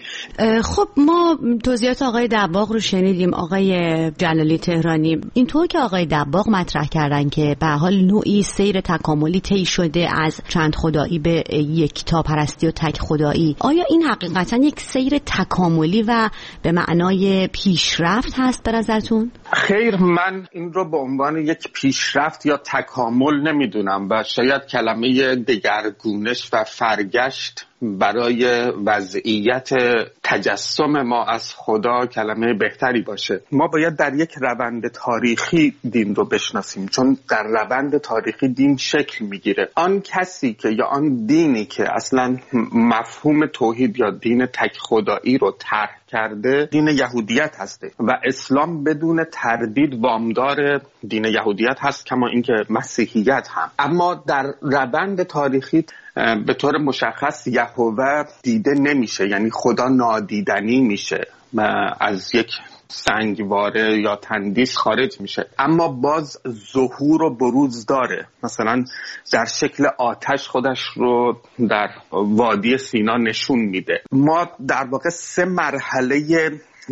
خب ما توضیحات آقای دباغ رو شنیدیم. آقای جلالی تهرانی، اینطور که آقای دباغ مطرح کردن که به حال نوعی سیر تکاملی طی شده از چند خدایی به یکتاپرستی و تک خدایی، آیا این حقیقتا یک سیر تکاملی و به معنای پیشرفت هست به نظرتون؟ خیر، من این رو به عنوان یک پیشرفت یا تکامل نمیدونم و شاید کلمه دگرگونش و فرگشت برای وضعیت تجسم ما از خدا کلمه بهتری باشه. ما باید در یک روند تاریخی دین رو بشناسیم، چون در روند تاریخی دین شکل میگیره. آن کسی که یا آن دینی که اصلا مفهوم توحید یا دین تک خدایی رو طرح کرده دین یهودیت هسته و اسلام بدون تردید وامدار دین یهودیت هست، کما اینکه مسیحیت هم. اما در روند تاریخی به طور مشخص یهوه دیده نمیشه، یعنی خدا نادیدنی میشه، از یک سنگواره یا تندیس خارج میشه، اما باز ظهور و بروز داره. مثلا در شکل آتش خودش رو در وادی سینا نشون میده. ما در واقع 3 مرحله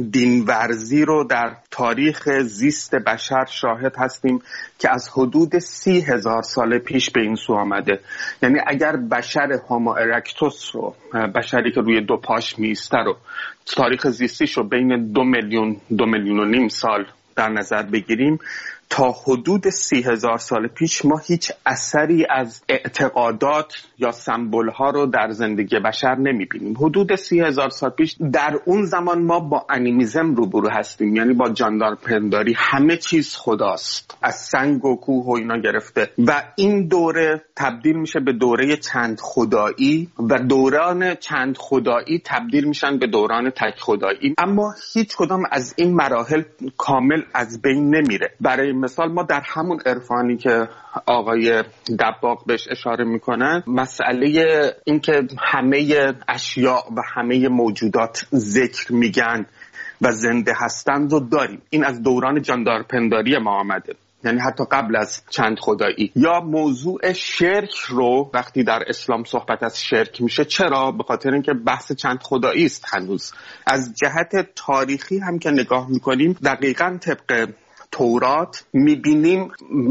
دینورزی رو در تاریخ زیست بشر شاهد هستیم که از حدود 30,000 سال پیش به این سو آمده. یعنی اگر بشر هومو ارکتوس رو، بشری که روی 2 پاش میسته رو، تاریخ زیستیش رو بین 2 میلیون 2.5 میلیون سال در نظر بگیریم، تا حدود 30,000 سال پیش ما هیچ اثری از اعتقادات یا سمبول ها رو در زندگی بشر نمیبینیم. حدود 30,000 سال پیش در اون زمان ما با انیمیزم روبرو هستیم، یعنی با جاندارپنداری. همه چیز خداست، از سنگ و کوه و اینا گرفته، و این دوره تبدیل میشه به دوره چند خدایی و دوران چند خدایی تبدیل میشن به دوران تک خدایی. اما هیچ کدام از این مراحل کامل از بین نمیره. برای مثال ما در همون عرفانی که آقای دباغ بهش اشاره میکنن، مسئله این که همه اشیاء و همه موجودات ذکر میگن و زنده هستند رو داریم. این از دوران جاندارپنداری ما آمده، یعنی حتی قبل از چند خدایی. یا موضوع شرک رو وقتی در اسلام صحبت از شرک میشه، چرا؟ به خاطر اینکه بحث چند خدایی است. هنوز از جهت تاریخی هم که نگاه میکنیم، دقیقاً طبق تورات میبینیم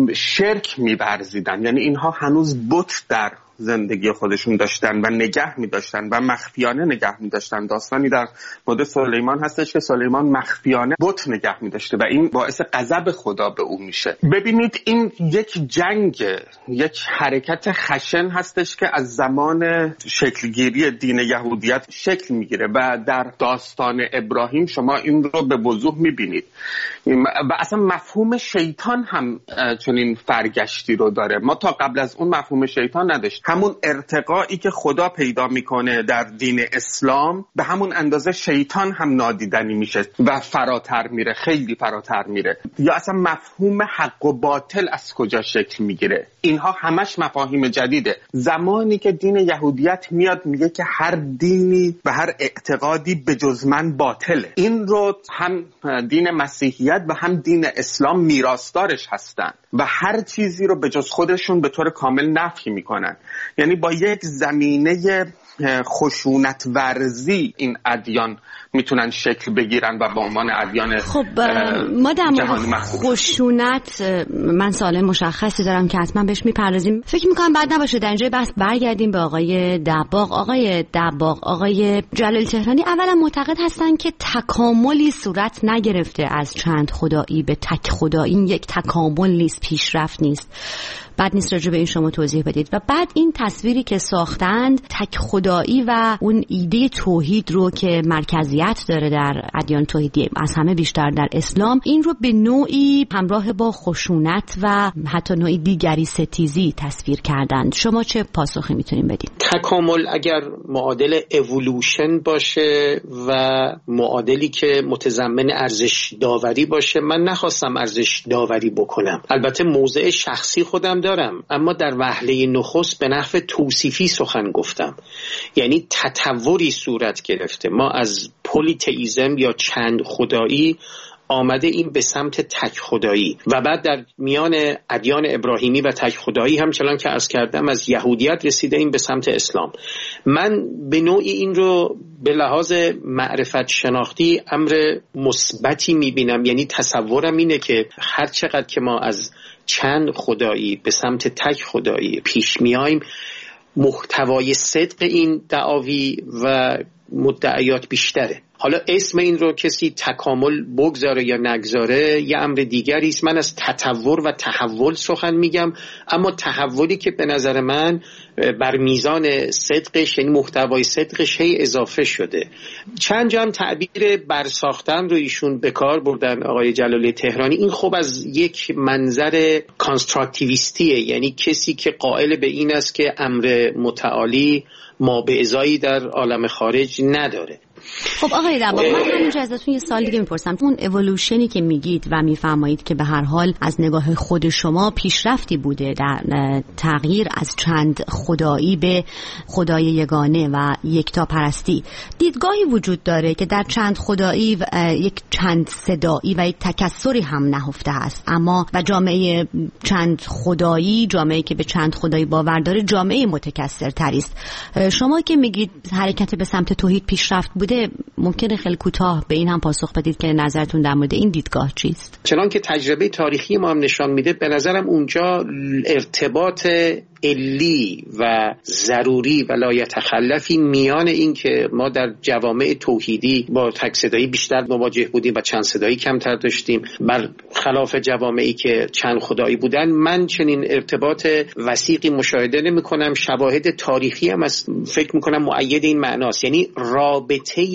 شرک می‌ورزیدن، یعنی اینها هنوز بت در زندگی خودشون داشتن و نگه می‌داشتن و مخفیانه نگه می‌داشتن. داستانی در مورد سلیمان هستش که سلیمان مخفیانه بت نگه می‌داشته و این باعث غضب خدا به او میشه. ببینید این یک جنگ، یک حرکت خشن هستش که از زمان شکلگیری دین یهودیت شکل میگیره و در داستان ابراهیم شما این رو به وضوح می‌بینید. و اصلا مفهوم شیطان هم چنین فرگشتی رو داره. ما تا قبل از اون مفهوم شیطان نداشت. همون ارتقایی که خدا پیدا میکنه در دین اسلام، به همون اندازه شیطان هم نادیدنی میشه و فراتر میره، خیلی فراتر میره. یا اصلا مفهوم حق و باطل از کجا شکل میگیره؟ اینها همش مفاهیم جدیده. زمانی که دین یهودیت میاد میگه که هر دینی و هر اعتقادی به جز من باطله، این رو هم دین مسیحیت و هم دین اسلام میراثدارش هستن و هر چیزی رو به جز خودشون به طور کامل نفی میکنن. یعنی با یک زمینه خشونت ورزی این ادیان میتونن شکل بگیرن و به عنوان ادیان خب ما در مورد خشونت من سوال مشخصی دارم که حتما بهش میپردازیم. فکر میکنم بعد نباشه در اینجای بحث برگردیم به آقای دباغ. آقای جلال تهرانی اولا معتقد هستن که تکاملی صورت نگرفته از چند خدایی به تک خدایی. این یک تکامل نیست، پیشرفت نیست. بعد نیست راجع به این شما توضیح بدید. و بعد این تصویری که ساختند، تک خدایی و اون ایده توحید رو که مرکزیت داره در ادیان توحیدی از همه بیشتر در اسلام، این رو به نوعی همراه با خشونت و حتی نوعی دیگری ستیزی تصویر کردند. شما چه پاسخی میتونین بدید؟ تکامل اگر معادل اِوولوشن باشه و معادلی که متضمن ارزش داوری باشه، من نخواستم ارزش داوری بکنم. البته موضع شخصی خودم دارم، اما در وهله نخست به نحو توصیفی سخن گفتم. یعنی تطوری صورت گرفته. ما از پلی‌تئیسم یا چند خدایی آمده این به سمت تک خدایی و بعد در میان ادیان ابراهیمی و تک خدایی همچنان که عرض کردم از یهودیت رسیده این به سمت اسلام. من به نوعی این رو به لحاظ معرفت شناختی امر مثبتی میبینم. یعنی تصورم اینه که هر چقدر که ما از چند خدایی به سمت تک خدایی پیش میایم، محتوای صدق این دعاوی و مدعیات بیشتره. حالا اسم این رو کسی تکامل بگذاره یا نگذاره یه امر دیگری است. من از تطور و تحول سخن میگم، اما تحولی که به نظر من بر میزان صدقش، یعنی محتوای صدقش هی اضافه شده. چند جا هم تعبیر برساختن رو ایشون به کار بردن آقای جلالی تهرانی. این خب از یک منظر کانستراکتیویستیه، یعنی کسی که قائل به این است که امر متعالی ما به ازایی در عالم خارج نداره. خب آقای رباب، من همینجا ازتون یه سوال دیگه میپرسم. اون اِوولوشنی که میگید و میفرمایید که به هر حال از نگاه خود شما پیشرفتی بوده در تغییر از چند خدایی به خدای یگانه و یکتا پرستی، دیدگاهی وجود داره که در چند خدایی یک چند صدایی و یک تکثری هم نهفته است، اما و جامعه چند خدایی، جامعه که به چند خدایی باور داره، جامعه متکثرتری است. شما که میگید حرکت به سمت توحید پیشرفت بوده، ممکنه خیلی کوتاه به این هم پاسخ بدید که نظرتون در مورد این دیدگاه چیست؟ چنان که تجربه تاریخی ما هم نشان میده، به نظرم اونجا ارتباط علی و ضروری و لایتخلفی میان این که ما در جوامع توحیدی با تک صدایی بیشتر مواجه بودیم و چند صدایی کمتر داشتیم، بر خلاف جوامعی که چند خدایی بودن، من چنین ارتباط وثیقی مشاهده نمی کنم. شواهد تاریخی هم فکر میکنم مؤید این معناست، یعنی رابطه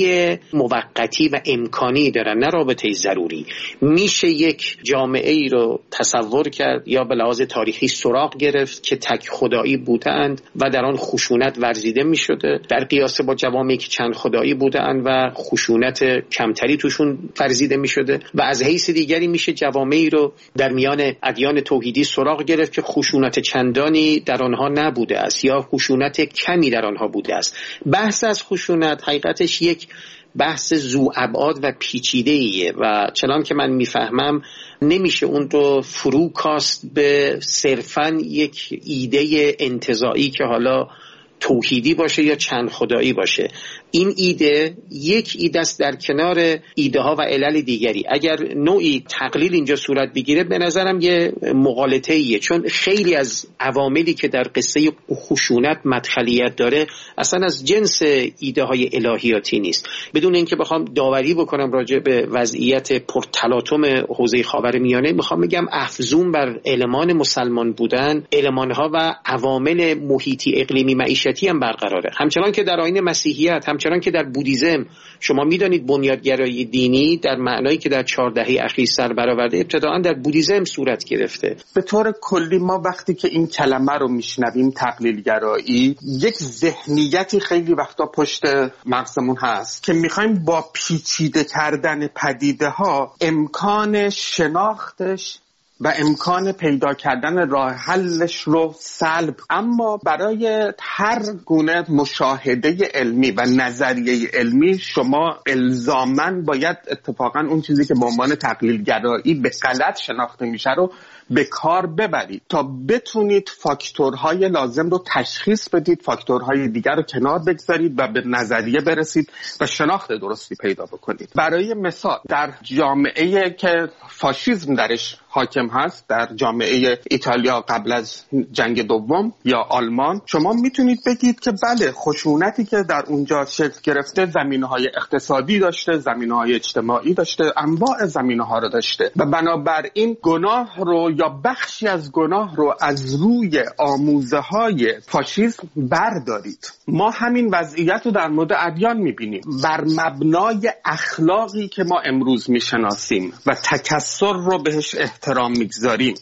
موقتی و امکانی دارن، نه رابطه ضروری. میشه یک جامعه ای رو تصور کرد یا به لحاظ تاریخی سراغ گرفت که تک خدایی بودند و در آن خشونت ورزیده می شده، در قیاس با جوامعی که چند خدایی بودند و خشونت کمتری توشون ورزیده می شده، و از حیث دیگری میشه جوامعی رو در میان ادیان توحیدی سراغ گرفت که خشونت چندانی در آنها نبوده است یا خشونت کمی در آنها بوده است. بحث از خشونت حقیقتش یک بحث ذو ابعاد و پیچیده‌ایه و چنان که من میفهمم نمیشه اون رو فرو کاست به صرفاً یک ایده انتزاعی که حالا توحیدی باشه یا چند خدایی باشه. این ایده یک ایده است در کنار ایده ها و علل دیگری. اگر نوعی تقلیل اینجا صورت بگیره به نظرم یه مغالطه ایه، چون خیلی از عواملی که در قصه خشونت مدخلیت داره اصلا از جنس ایده های الهیاتی نیست. بدون اینکه بخوام داوری بکنم راجع به وضعیت پرتلاطم حوزه خاورمیانه، میخوام بگم افزون بر المان مسلمان بودن، المان ها و عوامل محیطی اقلیمی معیشتی هم برقراره. همچنان که در آیین مسیحیت، همچنان که در بودیزم، شما میدانید بنیادگرایی دینی در معنایی که در 4 دهه اخیر سر برآورده ابتداعا در بودیزم صورت گرفته. به طور کلی ما وقتی که این کلمه رو میشنویم تقلیل گرایی، یک ذهنیتی خیلی وقتا پشت مغزمون هست که میخوایم با پیچیده کردن پدیده ها امکان شناختش و امکان پیدا کردن راه حلش رو سلب. اما برای هر گونه مشاهده علمی و نظریه علمی شما الزاماً باید اتفاقاً اون چیزی که به عنوان تقلیل گرایی به غلط شناخته میشه رو به کار ببرید تا بتونید فاکتورهای لازم رو تشخیص بدید، فاکتورهای دیگر رو کنار بگذارید و به نظریه برسید و شناخت درستی پیدا بکنید. برای مثال در جامعه که فاشیسم درش حاکم هست، در جامعه ایتالیا قبل از جنگ دوم یا آلمان، شما میتونید بگید که بله، خشونتی که در اونجا شکل گرفته زمینه‌های اقتصادی داشته، زمینه‌های اجتماعی داشته، انواع زمینه‌ها رو داشته و بنابراین گناه رو یا بخشی از گناه رو از روی آموزه‌های فاشیسم بردارید. ما همین وضعیت رو در مورد ادیان میبینیم. بر مبنای اخلاقی که ما امروز میشناسیم و تکثر رو بهش احترام میگذاریم،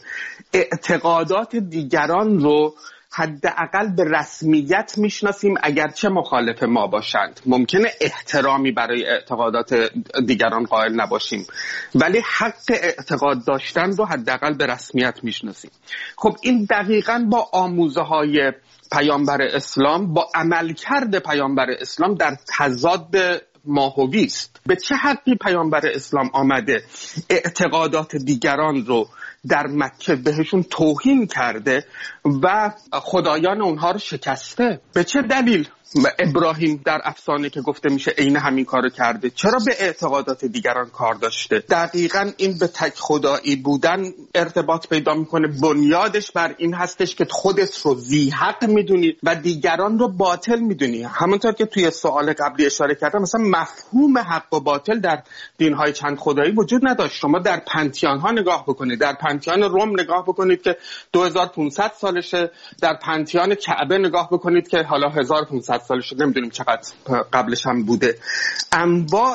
اعتقادات دیگران رو حداقل به رسمیت میشناسیم اگرچه مخالف ما باشند. ممکنه احترامی برای اعتقادات دیگران قائل نباشیم، ولی حق اعتقاد داشتن رو حداقل به رسمیت میشناسیم. خب این دقیقاً با آموزه‌های پیامبر اسلام، با عملکرد پیامبر اسلام در تضاد ماهوی است. به چه حقی پیامبر اسلام آمده اعتقادات دیگران رو در مکه بهشون توهین کرده و خدایان اونها رو شکسته. به چه دلیل؟ ابراهیم در افسانه که گفته میشه عین همین کارو کرده. چرا به اعتقادات دیگران کار داشته؟ دقیقاً این به تک خدایی بودن ارتباط پیدا میکنه. بنیادش بر این هستش که خودت رو ذی حق میدونی و دیگران رو باطل میدونی. همونطور که توی سوال قبلی اشاره کردم، مثلا مفهوم حق و باطل در دینهای چند خدایی وجود نداشت. شما در پنتیان ها نگاه بکنید، در پنتیان روم نگاه بکنید که 2500 سالشه، در پنتیان کعبه نگاه بکنید که حالا 1500 سالشه، نمیدونیم چقدر قبلش هم بوده. انواع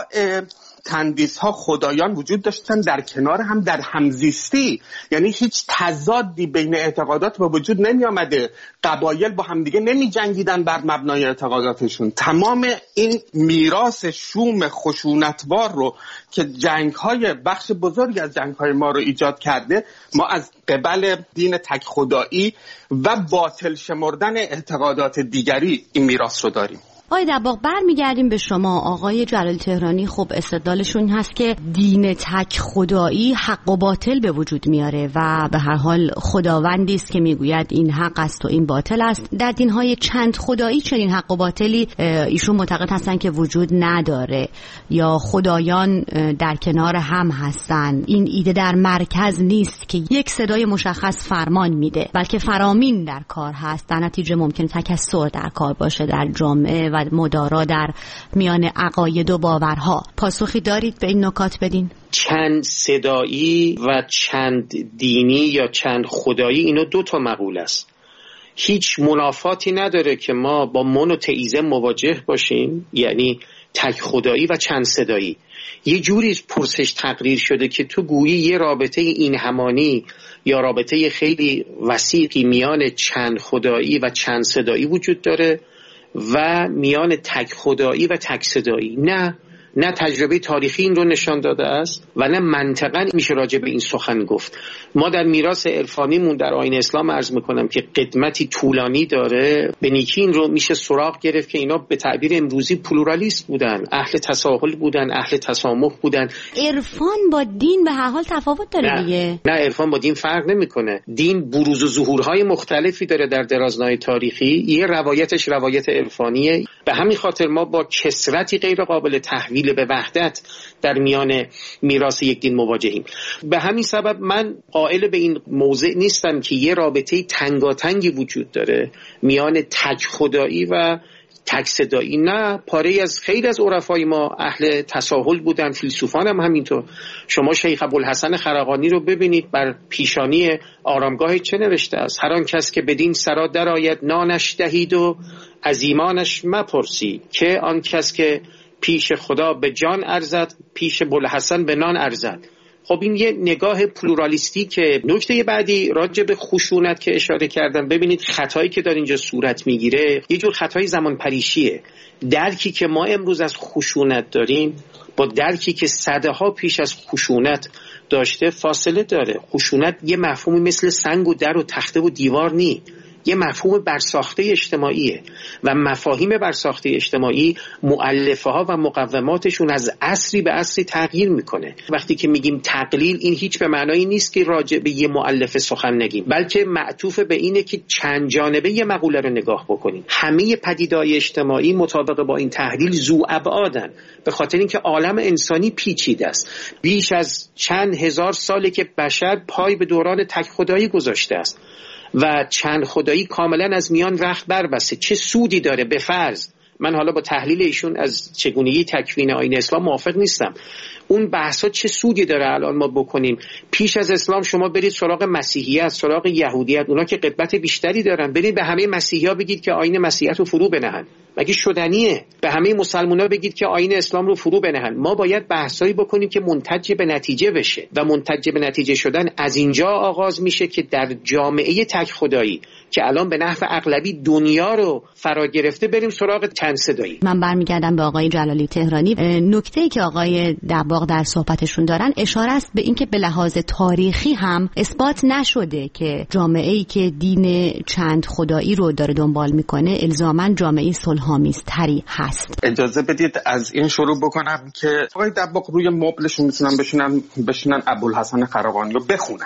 تندیس ها خدایان وجود داشتن در کنار هم، در همزیستی، یعنی هیچ تضادی بین اعتقادات به وجود نمی آمده. قبایل با همدیگه نمی جنگیدن بر مبنای اعتقاداتشون. تمام این میراث شوم خشونتبار رو که جنگ‌های بخش بزرگی از جنگ‌های ما رو ایجاد کرده، ما از قبل دین تک خدایی و باطل شمردن اعتقادات دیگری این میراث رو داریم. آقای دباغ، برمیگردیم به شما. آقای جلالی تهرانی خب استدلالشون هست که دین تک خدایی حق و باطل به وجود میاره و به هر حال خداوندی است که میگوید این حق است و این باطل است. در دینهای چند خدایی چنین حق و باطلی ایشون معتقد هستن که وجود نداره یا خدایان در کنار هم هستن. این ایده در مرکز نیست که یک صدای مشخص فرمان میده، بلکه فرامین در کار هست. در نتیجه ممکن تکثر در کار باشه در جامعه و مدارا در میان عقاید و باورها. پاسخی دارید به این نکات بدین؟ چند صدایی و چند دینی یا چند خدایی، اینو دو تا مقوله است. هیچ منافاتی نداره که ما با مونوتئیسم مواجه باشیم، یعنی تک خدایی و چند صدایی. یه جوری پرسش تقریر شده که تو گویی یه رابطه این همانی یا رابطه خیلی وسیقی میان چند خدایی و چند صدایی وجود داره و میان تک خدایی و تک صدایی. نه تجربه تاریخی این رو نشان داده است و نه منطقاً میشه راجع به این سخن گفت. ما در میراث عرفانیمون در آیین اسلام عرض میکنم که قدمتی طولانی داره. به نیکی این رو میشه سراغ گرفت که اینا به تعبیر امروزی پلورالیست بودن، اهل تساهل بودن، اهل تسامح بودن. عرفان با دین به هر حال تفاوت داره دیگه. نه عرفان با دین فرق نمیکنه. دین بروز و ظهورهای مختلفی داره در درازنامه تاریخی. یه روایتش روایت عرفانیه. به همین خاطر ما با کثرتی غیر قابل تحویل به وحدت در میان میراث یک دین مواجهیم. به همین سبب من قائل به این موضع نیستم که یه رابطه تنگاتنگی وجود داره میان تک خدایی و تک صدایی. نه، پاره از خیلی از عرفای ما اهل تساهل بودن، فیلسوفان هم همینطور. شما شیخ ابوالحسن خرقانی رو ببینید، بر پیشانی آرامگاه چه نوشته است؟ هر آن کس که بدین سرا درآید نانش دهید و از ایمانش مپرسید، که آن کس که پیش خدا به جان ارزد پیش بوالحسن به نان ارزد. خب این یه نگاه پلورالیستی. که نکته بعدی راجع به خشونت که اشاره کردم، ببینید خطایی که در اینجا صورت میگیره یه جور خطای زمان پریشیه. درکی که ما امروز از خشونت داریم با درکی که صدها پیش از خشونت داشته فاصله داره. خشونت یه مفهومی مثل سنگ و در و تخته و دیوار نی، یه مفهوم برساخته اجتماعیه و مفاهیم برساخته اجتماعی مؤلفه ها و مقوماتشون از عصری به عصری تغییر میکنه. وقتی که میگیم تقلیل، این هیچ به معنایی نیست که راجع به یه مؤلفه سخن نگیم، بلکه معطوف به اینه که چند جانبه یه مقوله رو نگاه بکنیم. همه پدیده‌های اجتماعی مطابق با این تحلیل ذو ابعادن، به خاطر اینکه عالم انسانی پیچیده است. بیش از چند هزار ساله که بشر پای به دوران تک خدایی گذاشته است و چند خدایی کاملا از میان رخت بربسته. چه سودی داره؟ به فرض من حالا با تحلیل ایشون از چگونگی تکوین آیین اسلام موافق نیستم. اون بحثا چه سودی داره الان ما بکنیم؟ پیش از اسلام شما برید سراغ مسیحیت، سراغ یهودیت، اونا که قدمت بیشتری دارن، برید به همه مسیحی‌ها بگید که آیین مسیحیت رو فرو بنهن. مگه شدنیه؟ به همه مسلمان‌ها بگید که آیین اسلام رو فرو بنهن. ما باید بحثایی بکنیم که منتج به نتیجه بشه و منتج به نتیجه شدن از اینجا آغاز میشه که در جامعه تک خدایی که الان به نحو اغلبی دنیا رو فرا گرفته بریم سراغ چند صدایی. من برمیگردم به آقای جلالی تهرانی. نکته‌ای که آقای دباغ در صحبتشون دارن اشاره است به اینکه به لحاظ تاریخی هم اثبات نشده که جامعه‌ای که دین چند خدایی رو داره دنبال میکنه الزاماً جامعه صلح‌آمیزتری هست. اجازه بدید از این شروع بکنم که آقای دباغ روی مبلشون میتونن بشینن ابوالحسن خرقانی رو بخونن.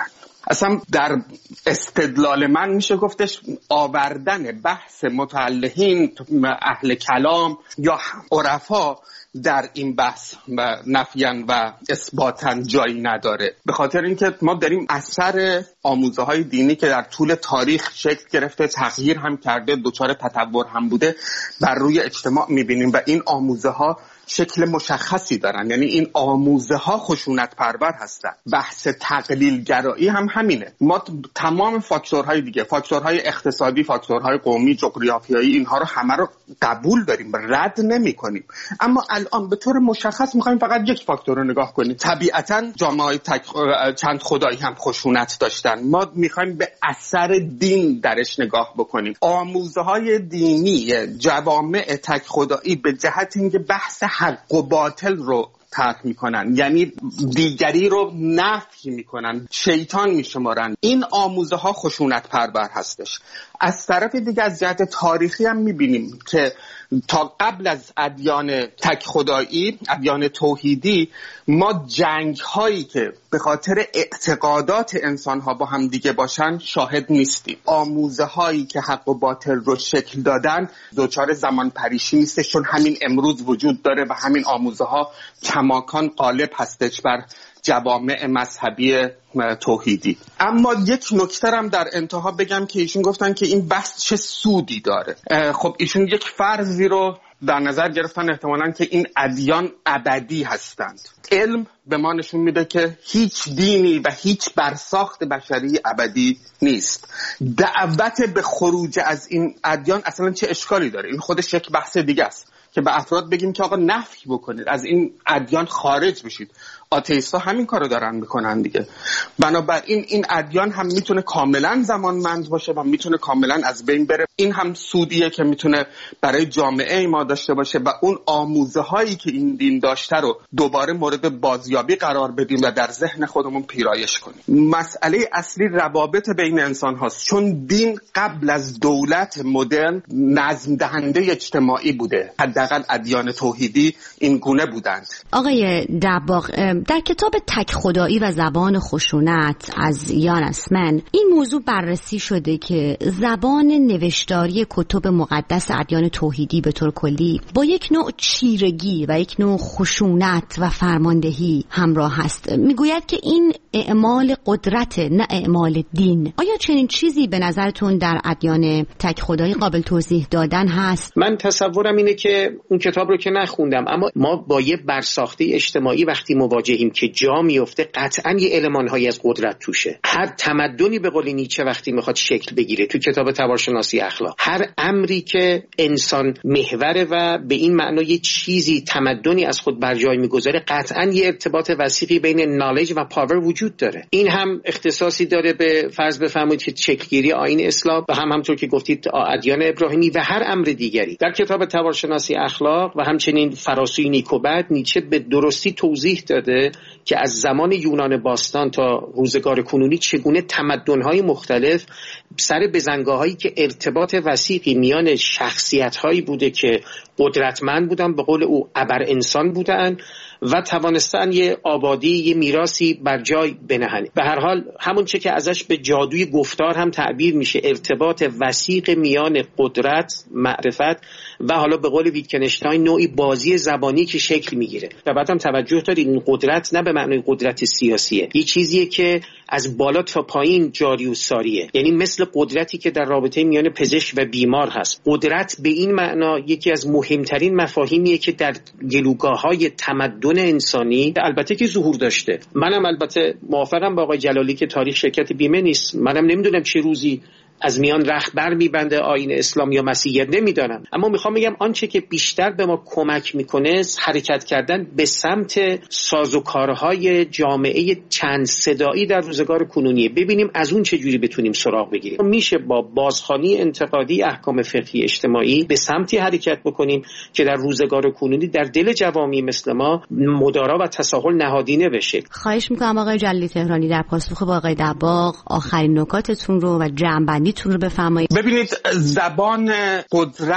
اصلا در استدلال من میشه گفتش آوردن بحث متعلقین اهل کلام یا عرفا در این بحث و نفیاً و اثباتاً جایی نداره، به خاطر اینکه ما داریم اثر آموزه‌های دینی که در طول تاریخ شکل گرفته، تغییر هم کرده، دچار تطور هم بوده، بر روی اجتماع می‌بینیم و این آموزه‌ها شکل مشخصی دارن. یعنی این آموزه‌ها خشونت پرور هستن. بحث تقلیل گرایی هم همینه. ما تمام فاکتورهای دیگه، فاکتورهای اقتصادی، فاکتورهای قومی، جغرافیایی، اینها رو همه رو قبول داریم، رد نمی‌کنیم. اما الان به طور مشخص می‌خوایم فقط یک فاکتور رو نگاه کنیم. طبیعتاً جامعه‌های چند خدایی هم خشونت داشتن. ما می‌خوایم به اثر دین درش نگاه بکنیم. آموزه‌های دینی جوامع تک خدایی به جهت اینکه بحث حق و باطل رو طرح میکنن، یعنی دیگری رو نفی میکنن، شیطان میشمارن، این آموزه ها خشونت پرور هستش. از طرف دیگه از جهت تاریخی هم میبینیم که تا قبل از ادیان تک خدایی، ادیان توحیدی، ما جنگ هایی که به خاطر اعتقادات انسان ها با هم دیگه باشن شاهد نیستیم. آموزه هایی که حق و باطل رو شکل دادن دچار زمان پریشی نیستش، چون همین امروز وجود داره و همین آموزه ها کماکان غالب هستش بر جوامع مذهبی توحیدی. اما یک نکته هم در انتها بگم که ایشون گفتن که این بحث چه سودی داره. خب ایشون یک فرضی رو در نظر گرفتن احتمالاً که این ادیان ابدی هستند. علم به ما نشون میده که هیچ دینی و هیچ برساخت بشری ابدی نیست. دعوت به خروج از این ادیان اصلا چه اشکالی داره؟ این خودش یک بحث دیگه است که به افراد بگیم که آقا نفی بکنید، از این ادیان خارج بشید. آتئیستا همین کارو دارن میکنن دیگه. بنابراین این ادیان هم میتونه کاملا زمانمند باشه و میتونه کاملا از بین بره. این هم سودیه که میتونه برای جامعه ما داشته باشه و اون آموزه هایی که این دین داشته رو دوباره مورد بازیابی قرار بدیم و در ذهن خودمون پیرایش کنیم. مسئله اصلی روابط بین انسان هاست، چون دین قبل از دولت مدرن نظم دهنده اجتماعی بوده. حداقل ادیان توحیدی این گونه بودند. آقای دباغ، در کتاب تک خدایی و زبان خشونت از یان اسمن این موضوع بررسی شده که زبان نوشتاری کتب مقدس ادیان توحیدی به طور کلی با یک نوع چیرگی و یک نوع خشونت و فرماندهی همراه هست. میگوید که این اعمال قدرت نه اعمال دین. آیا چنین چیزی به نظرتون در ادیان تک خدایی قابل توضیح دادن هست؟ من تصورم اینه که اون کتاب رو که نخوندم، اما ما با یه برساخته اجتماعی وقتی مواجهیم که جا میفته قطعاً یه المان‌هایی از قدرت توشه. هر تمدنی به قول نیچه وقتی میخواد شکل بگیره، تو کتاب تبارشناسی اخلاق، هر امری که انسان محوره و به این معنا یه چیزی تمدنی از خود بر جای میگذاره، قطعاً یه ارتباط وثیقی بین نالج و پاور وجود داره. این هم اختصاصی داره به فرض بفرمایید که شکلگیری آیین اسلام و همونطور که گفتید ادیان ابراهیمی و هر امر دیگری. در کتاب تبارشناسی اخلاق و همچنین فراسوی نیکوبد نیچه به درستی توضیح داده که از زمان یونان باستان تا روزگار کنونی چگونه تمدن‌های مختلف سر بزنگاهایی که ارتباط وثیقی میان شخصیت‌هایی بوده که قدرتمند بودن، به قول او ابر انسان بودن و توانستن یه آبادی، یه میراثی بر جای بنهن. به هر حال همون چه که ازش به جادوی گفتار هم تعبیر میشه، ارتباط وثیق میان قدرت، معرفت و حالا به قول ویتکنشتاین نوعی بازی زبانی که شکل میگیره. و بعدم توجه دارید این قدرت نه به معنای قدرت سیاسیه، یه چیزیه که از بالا تا پایین جاری و ساریه. یعنی مثل قدرتی که در رابطه میان پزشک و بیمار هست. قدرت به این معنا یکی از مهمترین مفاهیمیه که در گلوگاه‌های تمدن انسانی البته که ظهور داشته. منم البته موافقم با آقای جلالی که تاریخ شرکت بیمه نیست. منم نمیدونم چه روزی از میان رهبر میبنده آیین اسلام یا مسیحیت، نمیدانم. اما میخوام بگم آنچه که بیشتر به ما کمک میکنه حرکت کردن به سمت سازوکارهای جامعه چند صدایی در روزگار کنونیه. ببینیم از اون چه جوری بتونیم سراغ بگیریم. میشه با بازخوانی انتقادی احکام فقهی اجتماعی به سمتی حرکت بکنیم که در روزگار کنونی در دل جوامع مثل ما مدارا و تساهل نهادینه بشه. خواهش میکنم آقای جلالی تهرانی در پاسخ با آقای دباغ آخرین نکاتتون رو و جمع‌بندی تون رو بفرمایید. ببینید، زبان قدرت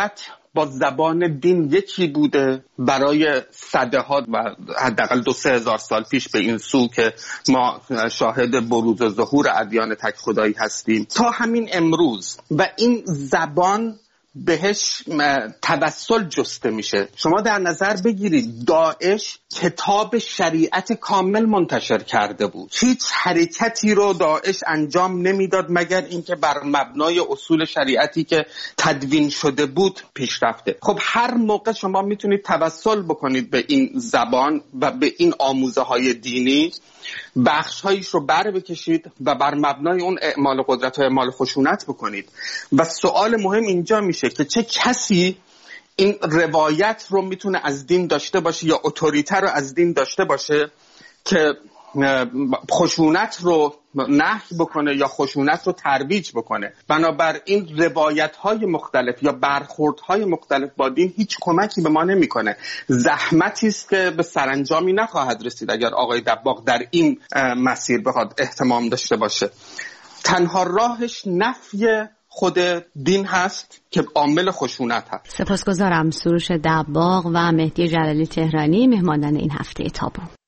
با زبان دین یکی بوده برای صدها و حداقل 2-3 هزار سال پیش به این سو که ما شاهد بروز و ظهور ادیان تک خدایی هستیم تا همین امروز، و این زبان بهش توسل جسته میشه. شما در نظر بگیرید داعش کتاب شریعت کامل منتشر کرده بود، هیچ حرکتی رو داعش انجام نمیداد مگر اینکه بر مبنای اصول شریعتی که تدوین شده بود پیش رفته. خب هر موقع شما میتونید توسل بکنید به این زبان و به این آموزه های دینی، بخش‌هایش رو بر بکشید و بر مبنای اون اعمال قدرت و اعمال خشونت بکنید. و سوال مهم اینجا میشه که چه کسی این روایت رو میتونه از دین داشته باشه یا اتوریته رو از دین داشته باشه که خشونت رو نهی بکنه یا خشونت رو ترویج بکنه. بنابراین روایت‌های مختلف یا برخوردهای مختلف با دین هیچ کمکی به ما نمی‌کنه. زحمتی است که به سرانجامی نخواهد رسید اگر آقای دباغ در این مسیر بخواد اهتمام داشته باشه. تنها راهش نفی خود دین هست که عامل خشونت هست. سپاسگزارم. سروش دباغ و مهدی جلالی تهرانی مهمانان این هفته تابو.